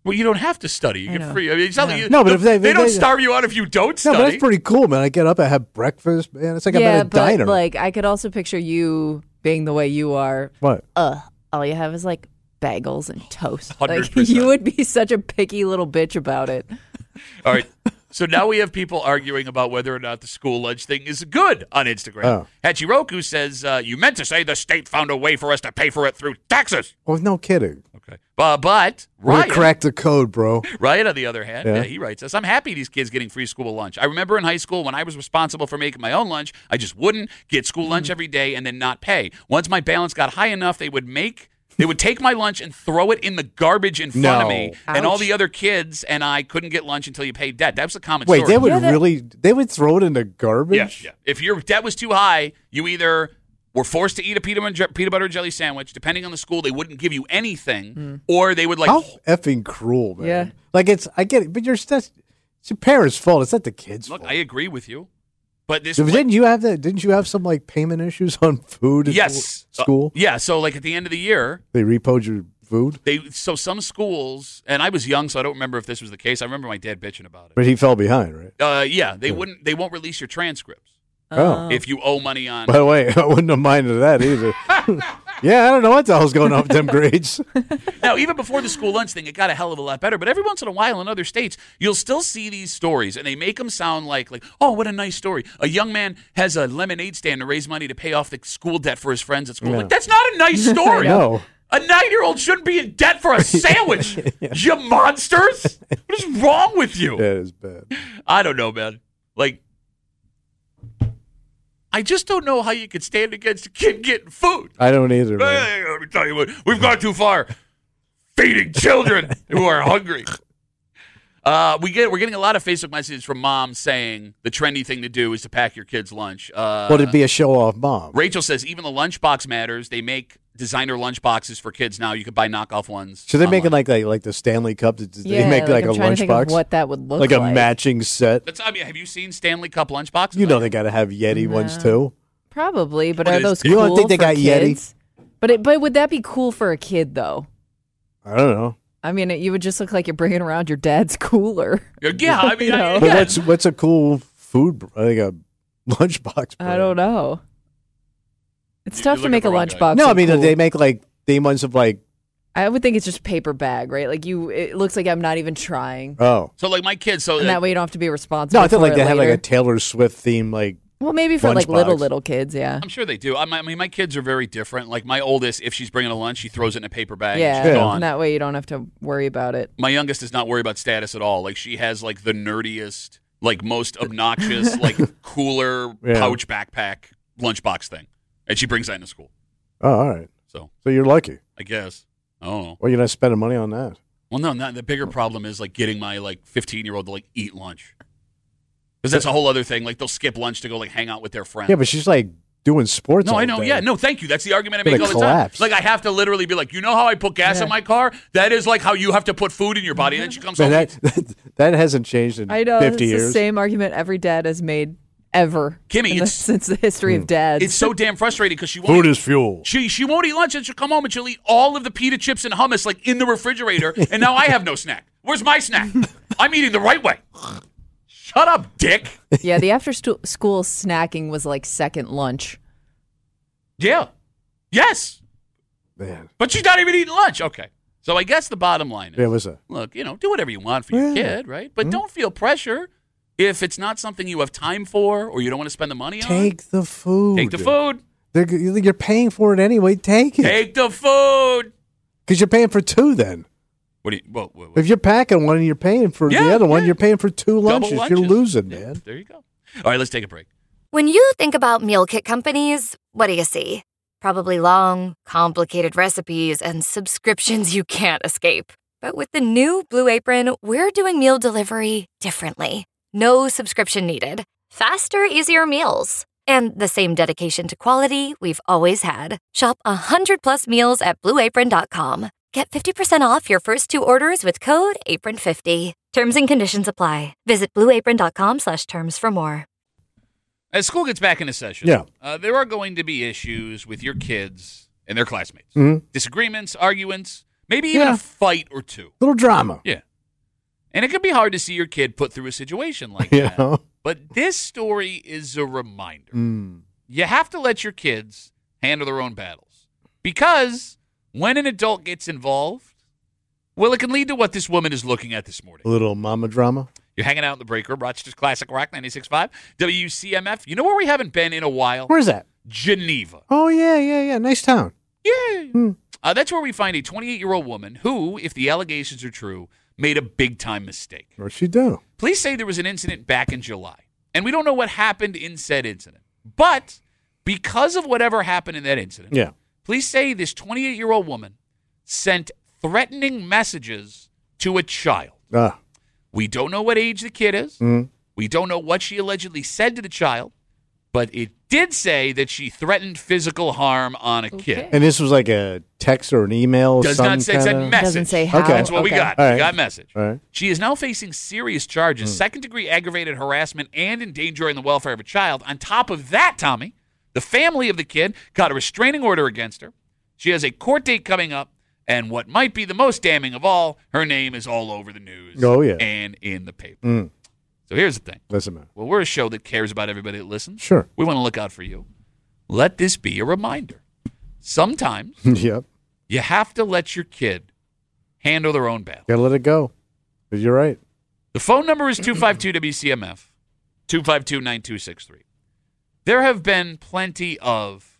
[SPEAKER 2] Well, you don't have to study. You
[SPEAKER 4] I
[SPEAKER 2] get
[SPEAKER 4] know.
[SPEAKER 2] free. I mean, it's not
[SPEAKER 4] I
[SPEAKER 2] like
[SPEAKER 4] know.
[SPEAKER 2] you,
[SPEAKER 3] No, but if they-
[SPEAKER 2] they,
[SPEAKER 3] they-
[SPEAKER 2] don't
[SPEAKER 3] they-
[SPEAKER 2] starve you out if you don't
[SPEAKER 3] No,
[SPEAKER 2] study.
[SPEAKER 3] but that's pretty cool, man. I get up, I have breakfast, man. It's like I'm
[SPEAKER 4] yeah,
[SPEAKER 3] at a
[SPEAKER 4] but
[SPEAKER 3] diner.
[SPEAKER 4] like I could also picture you being the way you are.
[SPEAKER 3] What?
[SPEAKER 4] Uh, all you have is like bagels and toast.
[SPEAKER 2] one hundred
[SPEAKER 4] Like
[SPEAKER 2] percent.
[SPEAKER 4] you would be such a picky little bitch about it.
[SPEAKER 2] All right. So now we have people arguing about whether or not the school lunch thing is good on Instagram.
[SPEAKER 3] Oh.
[SPEAKER 2] Hachiroku says, uh, you meant to say the state found a way for us to pay for it through taxes.
[SPEAKER 3] Well, no kidding.
[SPEAKER 2] Okay. Uh, but
[SPEAKER 3] We're
[SPEAKER 2] Ryan,
[SPEAKER 3] gonna crack the code, bro.
[SPEAKER 2] Ryan, on the other hand,
[SPEAKER 3] Yeah.
[SPEAKER 2] yeah, he writes us, I'm happy these kids getting free school lunch. I remember in high school when I was responsible for making my own lunch, I just wouldn't get school lunch every day and then not pay. Once my balance got high enough, they would make They would take my lunch and throw it in the garbage in front
[SPEAKER 3] No.
[SPEAKER 2] of me, and all
[SPEAKER 4] Ouch.
[SPEAKER 2] the other kids and I couldn't get lunch until you paid debt. That was a common
[SPEAKER 3] Wait,
[SPEAKER 2] story.
[SPEAKER 3] they would
[SPEAKER 4] Yeah, that-
[SPEAKER 3] really? They would throw it in the garbage?
[SPEAKER 2] Yeah, yeah. If your debt was too high, you either were forced to eat a peanut butter, peanut butter and jelly sandwich. Depending on the school, they wouldn't give you anything, or they would like.
[SPEAKER 3] How effing cruel, man.
[SPEAKER 4] Yeah.
[SPEAKER 3] Like it's, I get it, but you're that's, it's your parents' fault. It's not the kids'
[SPEAKER 2] Look,
[SPEAKER 3] fault.
[SPEAKER 2] I agree with you, but this.
[SPEAKER 3] So didn't you have that? Didn't you have some like payment issues on food at
[SPEAKER 2] yes,
[SPEAKER 3] school?
[SPEAKER 2] Uh, yeah. So like at the end of the year,
[SPEAKER 3] They repoed your food,
[SPEAKER 2] they so some schools, and I was young, so I don't remember if this was the case. I remember my dad bitching about it.
[SPEAKER 3] but he fell behind, right?
[SPEAKER 2] Uh, yeah, they wouldn't. They won't release your transcripts
[SPEAKER 3] Oh.
[SPEAKER 2] if you owe money on.
[SPEAKER 3] By the way, I wouldn't have minded that either. Yeah, I don't know what the hell's going on with them grades.
[SPEAKER 2] Now, even before the school lunch thing, it got a hell of a lot better. But every once in a while in other states, you'll still see these stories, and they make them sound like, like, oh, what a nice story. A young man has a lemonade stand to raise money to pay off the school debt for his friends at school.
[SPEAKER 3] Yeah.
[SPEAKER 2] Like, that's not a nice story.
[SPEAKER 3] No.
[SPEAKER 2] A nine-year-old shouldn't be in debt for a sandwich. You monsters! What is wrong with you?
[SPEAKER 3] That is bad.
[SPEAKER 2] I don't know, man. Like, I just don't know how you could stand against a kid getting food.
[SPEAKER 3] I don't either, man.
[SPEAKER 2] Hey, let me tell you what, we've gone too far. Feeding children who are hungry. Uh, we get we're getting a lot of Facebook messages from moms saying the trendy thing to do is to pack your kids' lunch. Uh,
[SPEAKER 3] Well, it'd be a show-off mom.
[SPEAKER 2] Rachel says even the lunchbox matters. They make designer lunch boxes for kids now. You can buy knockoff ones.
[SPEAKER 3] So they're making
[SPEAKER 2] online.
[SPEAKER 3] like, like like the Stanley Cup. Did
[SPEAKER 4] Yeah,
[SPEAKER 3] they make like,
[SPEAKER 4] I'm
[SPEAKER 3] a
[SPEAKER 4] trying to think of
[SPEAKER 3] lunchbox?
[SPEAKER 4] what that would look
[SPEAKER 3] Like
[SPEAKER 4] like.
[SPEAKER 3] a matching set.
[SPEAKER 2] That's, I mean, have you seen Stanley Cup lunchboxes?
[SPEAKER 3] You know they got to have Yeti ones too.
[SPEAKER 4] Probably, but
[SPEAKER 2] What
[SPEAKER 4] are
[SPEAKER 2] is-
[SPEAKER 4] those
[SPEAKER 3] You
[SPEAKER 4] cool
[SPEAKER 3] don't think they
[SPEAKER 4] for
[SPEAKER 3] got Yeti?
[SPEAKER 4] kids? But it, but would that be cool for a kid though?
[SPEAKER 3] I don't know.
[SPEAKER 4] I mean, it, you would just look like you're bringing around your dad's cooler.
[SPEAKER 2] Yeah, I mean,
[SPEAKER 4] You
[SPEAKER 2] I,
[SPEAKER 4] know?
[SPEAKER 3] But
[SPEAKER 2] yeah.
[SPEAKER 3] what's what's a cool food? I think a lunchbox.
[SPEAKER 4] I don't know. It's
[SPEAKER 2] You-
[SPEAKER 4] tough
[SPEAKER 2] you're
[SPEAKER 4] to make a
[SPEAKER 2] looking at the wrong
[SPEAKER 4] lunchbox.
[SPEAKER 3] No, I
[SPEAKER 4] so
[SPEAKER 3] mean
[SPEAKER 4] cool.
[SPEAKER 3] they make like demons of like
[SPEAKER 4] I would think it's just paper bag, right? Like you, it looks like I'm not even trying,
[SPEAKER 3] oh
[SPEAKER 2] So like my kids, so
[SPEAKER 4] and
[SPEAKER 2] like,
[SPEAKER 4] that way you don't have to be responsible.
[SPEAKER 3] no, I think
[SPEAKER 4] for
[SPEAKER 3] like
[SPEAKER 4] it
[SPEAKER 3] they have like
[SPEAKER 4] later.
[SPEAKER 3] a Taylor Swift theme like
[SPEAKER 4] Well, maybe for like
[SPEAKER 3] lunchbox.
[SPEAKER 4] little little kids, yeah.
[SPEAKER 2] I'm sure they do. I, I mean, my kids are very different. Like my oldest, if she's bringing a lunch, she throws it in a paper bag.
[SPEAKER 4] Yeah,
[SPEAKER 2] and she's
[SPEAKER 3] Yeah.
[SPEAKER 2] gone.
[SPEAKER 4] and that way you don't have to worry about it.
[SPEAKER 2] My youngest does not worry about status at all. Like she has like the nerdiest, like most obnoxious, like cooler
[SPEAKER 3] Yeah.
[SPEAKER 2] pouch backpack lunchbox thing, and she brings that into school.
[SPEAKER 3] oh all right.
[SPEAKER 2] So
[SPEAKER 3] So you're lucky.
[SPEAKER 2] I guess. I don't know.
[SPEAKER 3] Well, you're not spending money on that.
[SPEAKER 2] Well, no, not, the bigger problem is like getting my like fifteen year old to like eat lunch, because that's a whole other thing. Like they'll skip lunch to go like hang out with their friends.
[SPEAKER 3] Yeah, but she's like doing sports.
[SPEAKER 2] No,
[SPEAKER 3] all
[SPEAKER 2] I know.
[SPEAKER 3] day.
[SPEAKER 2] Yeah, no, thank you. That's the argument I
[SPEAKER 3] Gonna
[SPEAKER 2] make all the
[SPEAKER 3] collapse.
[SPEAKER 2] time. Like I have to literally be like, you know how I put gas
[SPEAKER 4] Yeah.
[SPEAKER 2] in my car? That is like how you have to put food in your body. And then she comes
[SPEAKER 3] Man,
[SPEAKER 2] home.
[SPEAKER 3] that that hasn't changed in
[SPEAKER 4] I know
[SPEAKER 3] fifty
[SPEAKER 4] it's
[SPEAKER 3] years.
[SPEAKER 4] the same argument every dad has made ever,
[SPEAKER 2] Kimmy,
[SPEAKER 4] in the-
[SPEAKER 2] it's-
[SPEAKER 4] since the history of dads.
[SPEAKER 2] It's so damn frustrating because she won't.
[SPEAKER 3] Food
[SPEAKER 2] eat-
[SPEAKER 3] is fuel.
[SPEAKER 2] She she won't eat lunch and she'll come home and she'll eat all of the pita chips and hummus like in the refrigerator, and now I have no snack. Where's my snack? I'm eating the right way. Shut up, dick.
[SPEAKER 4] yeah, the after stu- school snacking was like second lunch.
[SPEAKER 2] Yeah. Yes.
[SPEAKER 3] Man,
[SPEAKER 2] But she's not even eating lunch. Okay. So I guess the bottom line is,
[SPEAKER 3] yeah, what's that?
[SPEAKER 2] look, you know, do whatever you want for your
[SPEAKER 3] Yeah.
[SPEAKER 2] kid, right? But don't feel pressure if it's not something you have time for or you don't want to spend the money on.
[SPEAKER 3] Take the food.
[SPEAKER 2] Take the food.
[SPEAKER 3] They're, you're paying for it anyway. Take it
[SPEAKER 2] Take the food.
[SPEAKER 3] because you're paying for two. Then
[SPEAKER 2] What do you? Whoa, whoa, whoa.
[SPEAKER 3] if you're packing one and you're paying for
[SPEAKER 2] Yeah,
[SPEAKER 3] the other one,
[SPEAKER 2] yeah.
[SPEAKER 3] you're paying for two
[SPEAKER 2] Double
[SPEAKER 3] lunches. You're
[SPEAKER 2] lunches.
[SPEAKER 3] losing,
[SPEAKER 2] Yeah,
[SPEAKER 3] man.
[SPEAKER 2] there you go. All right, let's take a break.
[SPEAKER 1] When you think about meal kit companies, what do you see? Probably long, complicated recipes and subscriptions you can't escape. But with the new Blue Apron, we're doing meal delivery differently. No subscription needed. Faster, easier meals. And the same dedication to quality we've always had. Shop one hundred plus meals at blue apron dot com. Get fifty percent off your first two orders with code apron fifty. Terms and conditions apply. Visit blue apron dot com slash terms for more.
[SPEAKER 2] As school gets back into session,
[SPEAKER 3] Yeah.
[SPEAKER 2] uh, there are going to be issues with your kids and their classmates.
[SPEAKER 3] Mhm.
[SPEAKER 2] Disagreements, arguments, Maybe even
[SPEAKER 3] Yeah.
[SPEAKER 2] a fight or two.
[SPEAKER 3] Little drama.
[SPEAKER 2] Yeah. And it can be hard to see your kid put through a situation like
[SPEAKER 3] You
[SPEAKER 2] that.
[SPEAKER 3] know?
[SPEAKER 2] But this story is a reminder.
[SPEAKER 3] Mm.
[SPEAKER 2] You have to let your kids handle their own battles. Because when an adult gets involved, well, it can lead to what this woman is looking at this morning.
[SPEAKER 3] A little mama drama.
[SPEAKER 2] You're hanging out in the break room, Rochester's Classic Rock ninety-six point five, W C M F. You know where we haven't been in a while?
[SPEAKER 3] Where's that?
[SPEAKER 2] Geneva.
[SPEAKER 3] Oh, yeah, yeah, yeah. Nice town.
[SPEAKER 2] Yeah.
[SPEAKER 3] Hmm.
[SPEAKER 2] Uh, that's where we find a twenty-eight-year-old woman who, if the allegations are true, made a big-time mistake.
[SPEAKER 3] What'd she do?
[SPEAKER 2] Police say there was an incident back in July, and we don't know what happened in said incident. But because of whatever happened in that incident,
[SPEAKER 3] Yeah.
[SPEAKER 2] police say this twenty-eight-year-old woman sent threatening messages to a child.
[SPEAKER 3] Ah.
[SPEAKER 2] We don't know what age the kid is.
[SPEAKER 3] Mm.
[SPEAKER 2] We don't know what she allegedly said to the child, but it did say that she threatened physical harm on a kid.
[SPEAKER 4] Okay.
[SPEAKER 3] And this was like a text or an email?
[SPEAKER 2] Does
[SPEAKER 3] some
[SPEAKER 2] not say, it said
[SPEAKER 3] kinda-
[SPEAKER 2] message.
[SPEAKER 4] Doesn't say how.
[SPEAKER 3] Okay.
[SPEAKER 2] That's what we
[SPEAKER 4] Okay.
[SPEAKER 2] got.
[SPEAKER 3] All
[SPEAKER 2] We
[SPEAKER 3] right.
[SPEAKER 2] got message.
[SPEAKER 3] All right.
[SPEAKER 2] She is now facing serious charges, second degree aggravated harassment and endangering the welfare of a child. On top of that, Tommy, the family of the kid got a restraining order against her. She has a court date coming up, and what might be the most damning of all, her name is all over the news
[SPEAKER 3] Oh, yeah.
[SPEAKER 2] and in the paper.
[SPEAKER 3] Mm.
[SPEAKER 2] So here's the thing.
[SPEAKER 3] Listen, man.
[SPEAKER 2] Well, we're a show that cares about everybody that listens.
[SPEAKER 3] Sure.
[SPEAKER 2] We want to look out for you. Let this be a reminder. Sometimes
[SPEAKER 3] Yep.
[SPEAKER 2] you have to let your kid handle their own battle.
[SPEAKER 3] Gotta let it go. But you're right.
[SPEAKER 2] The phone number is two five two W C M F, two five two, nine two six three. There have been plenty of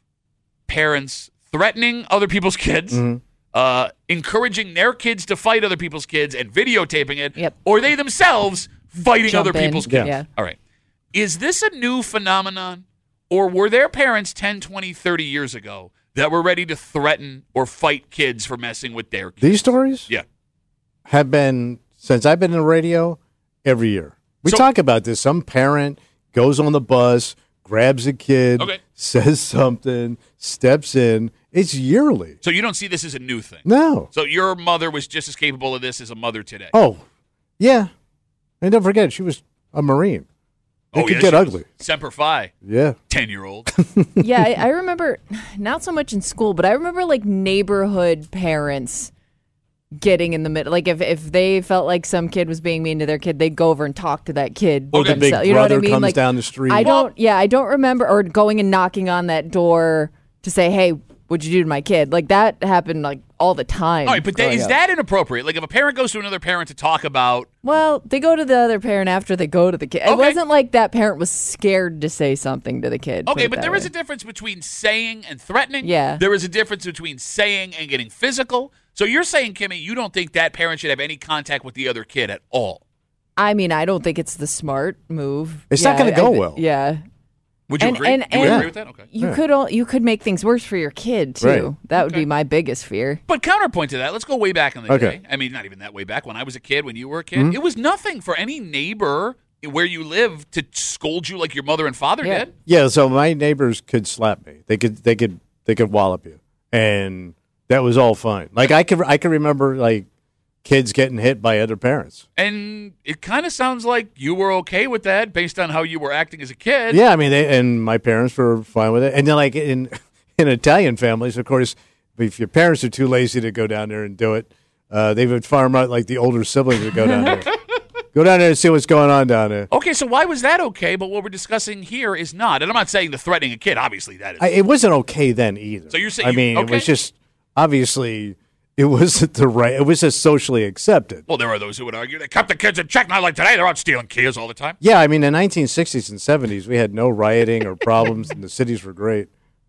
[SPEAKER 2] parents threatening other people's kids,
[SPEAKER 3] Mm-hmm.
[SPEAKER 2] uh, encouraging their kids to fight other people's kids and videotaping it,
[SPEAKER 4] Yep.
[SPEAKER 2] or they themselves fighting
[SPEAKER 4] Jump
[SPEAKER 2] other
[SPEAKER 4] in.
[SPEAKER 2] people's
[SPEAKER 3] Yeah.
[SPEAKER 2] kids.
[SPEAKER 4] Yeah.
[SPEAKER 2] All right. Is this a new phenomenon, or were there parents ten, twenty, thirty years ago that were ready to threaten or fight kids for messing with their kids?
[SPEAKER 3] These stories
[SPEAKER 2] Yeah.
[SPEAKER 3] have been, since I've been in the radio, every year. We
[SPEAKER 2] So-
[SPEAKER 3] talk about this. Some parent goes on the bus, grabs a kid,
[SPEAKER 2] Okay.
[SPEAKER 3] says something, steps in. It's yearly.
[SPEAKER 2] So you don't see this as a new thing?
[SPEAKER 3] No.
[SPEAKER 2] So your mother was just as capable of this as a mother today?
[SPEAKER 3] Oh, yeah. And don't forget, she was a Marine. It
[SPEAKER 2] Oh,
[SPEAKER 3] could
[SPEAKER 2] yeah,
[SPEAKER 3] get
[SPEAKER 2] she was
[SPEAKER 3] ugly.
[SPEAKER 2] Semper Fi,
[SPEAKER 3] Yeah.
[SPEAKER 2] ten-year-old.
[SPEAKER 4] Yeah, I, I remember, not so much in school, but I remember like neighborhood parents getting in the middle. Like if, if they felt like some kid was being mean to their kid, they'd go over and talk to that kid
[SPEAKER 2] Or the
[SPEAKER 3] big
[SPEAKER 4] themselves. You know what I
[SPEAKER 3] brother
[SPEAKER 4] mean?
[SPEAKER 3] comes
[SPEAKER 4] Like
[SPEAKER 3] down the street.
[SPEAKER 4] I
[SPEAKER 2] Well-
[SPEAKER 4] don't. Yeah, I don't remember or going and knocking on that door to say, "Hey, what'd you do to my kid?" Like that happened like all the time.
[SPEAKER 2] All right, but that,
[SPEAKER 4] growing
[SPEAKER 2] is
[SPEAKER 4] up.
[SPEAKER 2] that inappropriate? Like if a parent goes to another parent to talk about,
[SPEAKER 4] Well, they go to the other parent after they go to the kid. It
[SPEAKER 2] Okay.
[SPEAKER 4] wasn't like that parent was scared to say something to the kid. put
[SPEAKER 2] okay,
[SPEAKER 4] it
[SPEAKER 2] but
[SPEAKER 4] that
[SPEAKER 2] there is
[SPEAKER 4] way.
[SPEAKER 2] a difference between saying and threatening.
[SPEAKER 4] Yeah.
[SPEAKER 2] There is a difference between saying and getting physical. So you're saying, Kimmy, you don't think that parent should have any contact with the other kid at all?
[SPEAKER 4] I mean, I don't think it's the smart move.
[SPEAKER 3] It's not
[SPEAKER 4] Yeah,
[SPEAKER 3] gonna
[SPEAKER 4] I-
[SPEAKER 3] go
[SPEAKER 4] I-
[SPEAKER 3] well.
[SPEAKER 4] Yeah.
[SPEAKER 2] Would you
[SPEAKER 4] And-
[SPEAKER 2] agree?
[SPEAKER 4] and-
[SPEAKER 2] you would
[SPEAKER 4] and-
[SPEAKER 2] agree with that? Okay.
[SPEAKER 4] You
[SPEAKER 3] Yeah.
[SPEAKER 4] could al- you could make things worse for your kid too.
[SPEAKER 3] Right.
[SPEAKER 4] That would
[SPEAKER 2] Okay.
[SPEAKER 4] be my biggest fear.
[SPEAKER 2] But counterpoint to that, let's go way back in the
[SPEAKER 3] Okay.
[SPEAKER 2] day. I mean, not even that way back. When I was a kid, when you were a kid, it was nothing for any neighbor where you lived to scold you like your mother and father
[SPEAKER 4] Yeah.
[SPEAKER 2] did.
[SPEAKER 3] Yeah, so my neighbors could slap me. They could they could they could wallop you. And that was all fine. Like I could I could remember like kids getting hit by other parents.
[SPEAKER 2] And it kind of sounds like you were okay with that based on how you were acting as a kid.
[SPEAKER 3] Yeah, I mean they and my parents were fine with it. And then like in in Italian families, of course, if your parents are too lazy to go down there and do it, uh, they would farm out like the older siblings would go down there. Go down there and see what's going on down there.
[SPEAKER 2] Okay, so why was that okay, but what we're discussing here is not? And I'm not saying the threatening a kid. Obviously, that is.
[SPEAKER 3] I, it wasn't okay then either.
[SPEAKER 2] So you're saying
[SPEAKER 3] I
[SPEAKER 2] you-
[SPEAKER 3] mean, it
[SPEAKER 2] okay.
[SPEAKER 3] was just obviously it wasn't the right. It was just socially accepted.
[SPEAKER 2] well, there are those who would argue they kept the kids in check, not like today. They're out stealing Kias all the time.
[SPEAKER 3] Yeah, I mean, in the nineteen sixties and seventies, we had no rioting or problems, and the cities were great.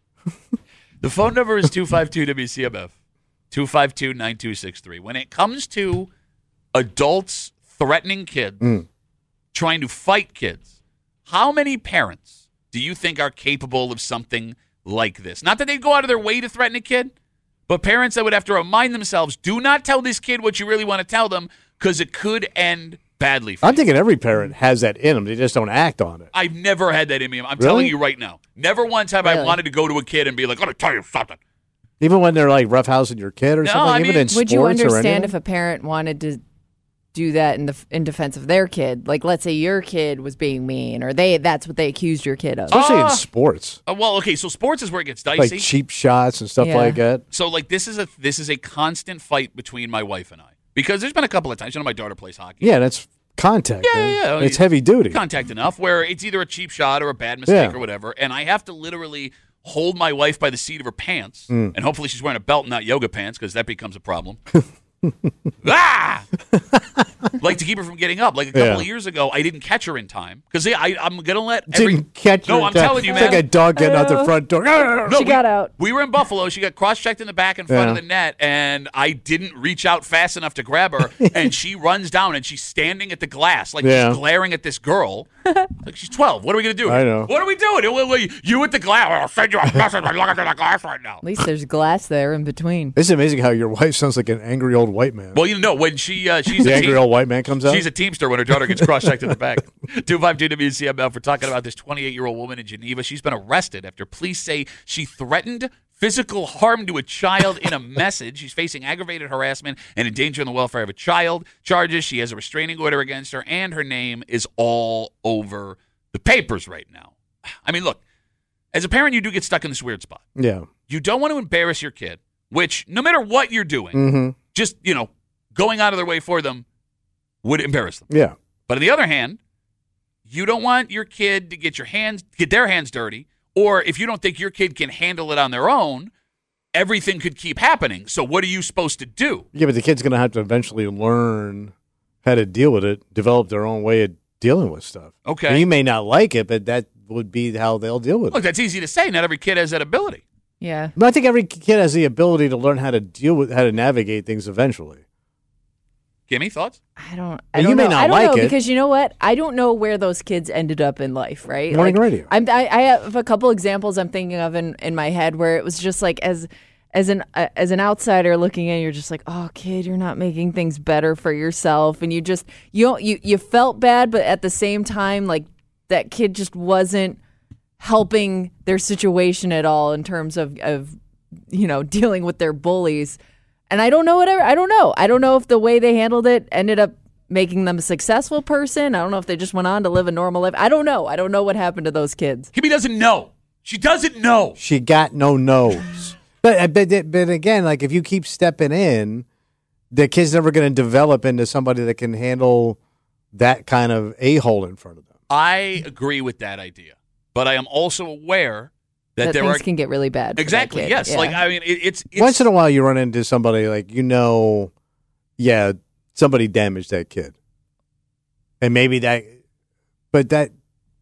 [SPEAKER 2] The phone number is two five two W C M F, two five two, nine two six three. When it comes to adults threatening kids,
[SPEAKER 3] Mm.
[SPEAKER 2] trying to fight kids, how many parents do you think are capable of something like this? Not that they'd go out of their way to threaten a kid, but parents that would have to remind themselves, do not tell this kid what you really want to tell them because it could end badly for
[SPEAKER 3] I'm
[SPEAKER 2] you.
[SPEAKER 3] thinking every parent has that in them; they just don't act on it.
[SPEAKER 2] I've never had that in me. I'm
[SPEAKER 3] Really?
[SPEAKER 2] telling you right now. Never once have I
[SPEAKER 4] Really?
[SPEAKER 2] wanted to go to a kid and be like, I'm going to tell you something.
[SPEAKER 3] Even when they're like roughhousing your kid or
[SPEAKER 2] No,
[SPEAKER 3] something,
[SPEAKER 2] I
[SPEAKER 3] even
[SPEAKER 2] mean-
[SPEAKER 3] in
[SPEAKER 4] Would
[SPEAKER 3] sports
[SPEAKER 4] you
[SPEAKER 3] or
[SPEAKER 4] understand
[SPEAKER 3] anything.
[SPEAKER 4] if a parent wanted to do that in the in defense of their kid. Like, let's say your kid was being mean, or they that's what they accused your kid of.
[SPEAKER 3] Especially
[SPEAKER 2] Uh,
[SPEAKER 3] in sports.
[SPEAKER 2] Uh, well, okay, so sports is where it gets
[SPEAKER 3] Like
[SPEAKER 2] dicey.
[SPEAKER 3] cheap shots and stuff
[SPEAKER 4] Yeah.
[SPEAKER 3] like that.
[SPEAKER 2] So like this is a this is a constant fight between my wife and I because there's been a couple of times. You know, my daughter plays hockey.
[SPEAKER 3] Yeah, that's contact.
[SPEAKER 2] Yeah,
[SPEAKER 3] man.
[SPEAKER 2] yeah, yeah.
[SPEAKER 3] It's heavy duty.
[SPEAKER 2] Contact enough where it's either a cheap shot or a bad mistake
[SPEAKER 3] Yeah.
[SPEAKER 2] or whatever, and I have to literally hold my wife by the seat of her pants,
[SPEAKER 3] Mm.
[SPEAKER 2] and hopefully she's wearing a belt, and not yoga pants, because that becomes a problem. ah! Like to keep her from getting up. Like a couple
[SPEAKER 3] Yeah.
[SPEAKER 2] of years ago, I didn't catch her in time because I I'm gonna let every
[SPEAKER 3] Didn't catch
[SPEAKER 2] no.
[SPEAKER 3] her
[SPEAKER 2] I'm
[SPEAKER 3] down.
[SPEAKER 2] telling you,
[SPEAKER 3] It's
[SPEAKER 2] man.
[SPEAKER 3] like a dog getting out the
[SPEAKER 4] Uh,
[SPEAKER 3] front door.
[SPEAKER 2] No,
[SPEAKER 4] She
[SPEAKER 2] we,
[SPEAKER 4] got out.
[SPEAKER 2] We were in Buffalo. She got cross-checked in the back in front
[SPEAKER 3] Yeah.
[SPEAKER 2] of the net, and I didn't reach out fast enough to grab her. And she runs down, and she's standing at the glass, like
[SPEAKER 3] Yeah.
[SPEAKER 2] she's glaring at this girl. Like she's twelve. What are we gonna do?
[SPEAKER 3] I know.
[SPEAKER 2] What are we doing? You- you- You at the glass? I'll send you a message. I'm looking at the glass right now.
[SPEAKER 4] At least there's glass there in between.
[SPEAKER 3] It's amazing how your wife sounds like an angry old white man.
[SPEAKER 2] Well, you know when she uh, she's
[SPEAKER 3] the
[SPEAKER 2] a
[SPEAKER 3] angry
[SPEAKER 2] team,
[SPEAKER 3] old white man comes out.
[SPEAKER 2] she's a teamster when her daughter gets cross-checked in the back. two five two W C M L for talking about this twenty-eight-year-old woman in Geneva. She's been arrested after police say she threatened physical harm to a child in a message. She's facing aggravated harassment and endangering the welfare of a child charges. She has a restraining order against her, and her name is all over the papers right now. I mean, look, as a parent, you do get stuck in this weird spot.
[SPEAKER 3] yeah.
[SPEAKER 2] You don't want to embarrass your kid, which no matter what you're doing,
[SPEAKER 3] Mm-hmm.
[SPEAKER 2] just, you know, going out of their way for them would embarrass them.
[SPEAKER 3] Yeah.
[SPEAKER 2] But on the other hand, you don't want your kid to get your hands get their hands dirty, or if you don't think your kid can handle it on their own, everything could keep happening. So what are you supposed to do?
[SPEAKER 3] Yeah, but the kid's going to have to eventually learn how to deal with it, develop their own way of dealing with stuff.
[SPEAKER 2] Okay.
[SPEAKER 3] And you may not like it, but that would be how they'll deal with
[SPEAKER 2] Look,
[SPEAKER 3] it.
[SPEAKER 2] that's easy to say. Not every kid has that ability.
[SPEAKER 4] Yeah.
[SPEAKER 3] But I think every kid has the ability to learn how to deal with, how to navigate things eventually.
[SPEAKER 2] Gimme, thoughts?
[SPEAKER 4] I don't. I
[SPEAKER 3] You
[SPEAKER 4] don't
[SPEAKER 3] may
[SPEAKER 4] know.
[SPEAKER 3] not
[SPEAKER 4] I don't
[SPEAKER 3] like
[SPEAKER 4] know
[SPEAKER 3] it.
[SPEAKER 4] because you know what? I don't know where those kids ended up in life. Right?
[SPEAKER 3] Morning
[SPEAKER 4] Like,
[SPEAKER 3] radio.
[SPEAKER 4] I'm, I, I have a couple examples I'm thinking of in, in my head where it was just like as as an uh, as an outsider looking in, you're just like, oh, kid, you're not making things better for yourself, and you just you don't, you you felt bad, but at the same time, like that kid just wasn't helping their situation at all in terms of of you know dealing with their bullies. And I don't know whatever. I don't know. I don't know if the way they handled it ended up making them a successful person. I don't know if they just went on to live a normal life. I don't know. I don't know what happened to those kids.
[SPEAKER 2] Kimmy doesn't know. She doesn't know.
[SPEAKER 3] She got no nose. but, but but again, like if you keep stepping in, the kid's never going to develop into somebody that can handle that kind of a-hole in front of them.
[SPEAKER 2] I agree with that idea. But I am also aware that,
[SPEAKER 4] That
[SPEAKER 2] there
[SPEAKER 4] things
[SPEAKER 2] are
[SPEAKER 4] can get really bad. for that
[SPEAKER 2] Exactly.
[SPEAKER 4] kid.
[SPEAKER 2] Yes.
[SPEAKER 4] Yeah.
[SPEAKER 2] Like I mean, it, it's, it's
[SPEAKER 3] Once in a while, you run into somebody like, you know, yeah, somebody damaged that kid. And maybe that, but that,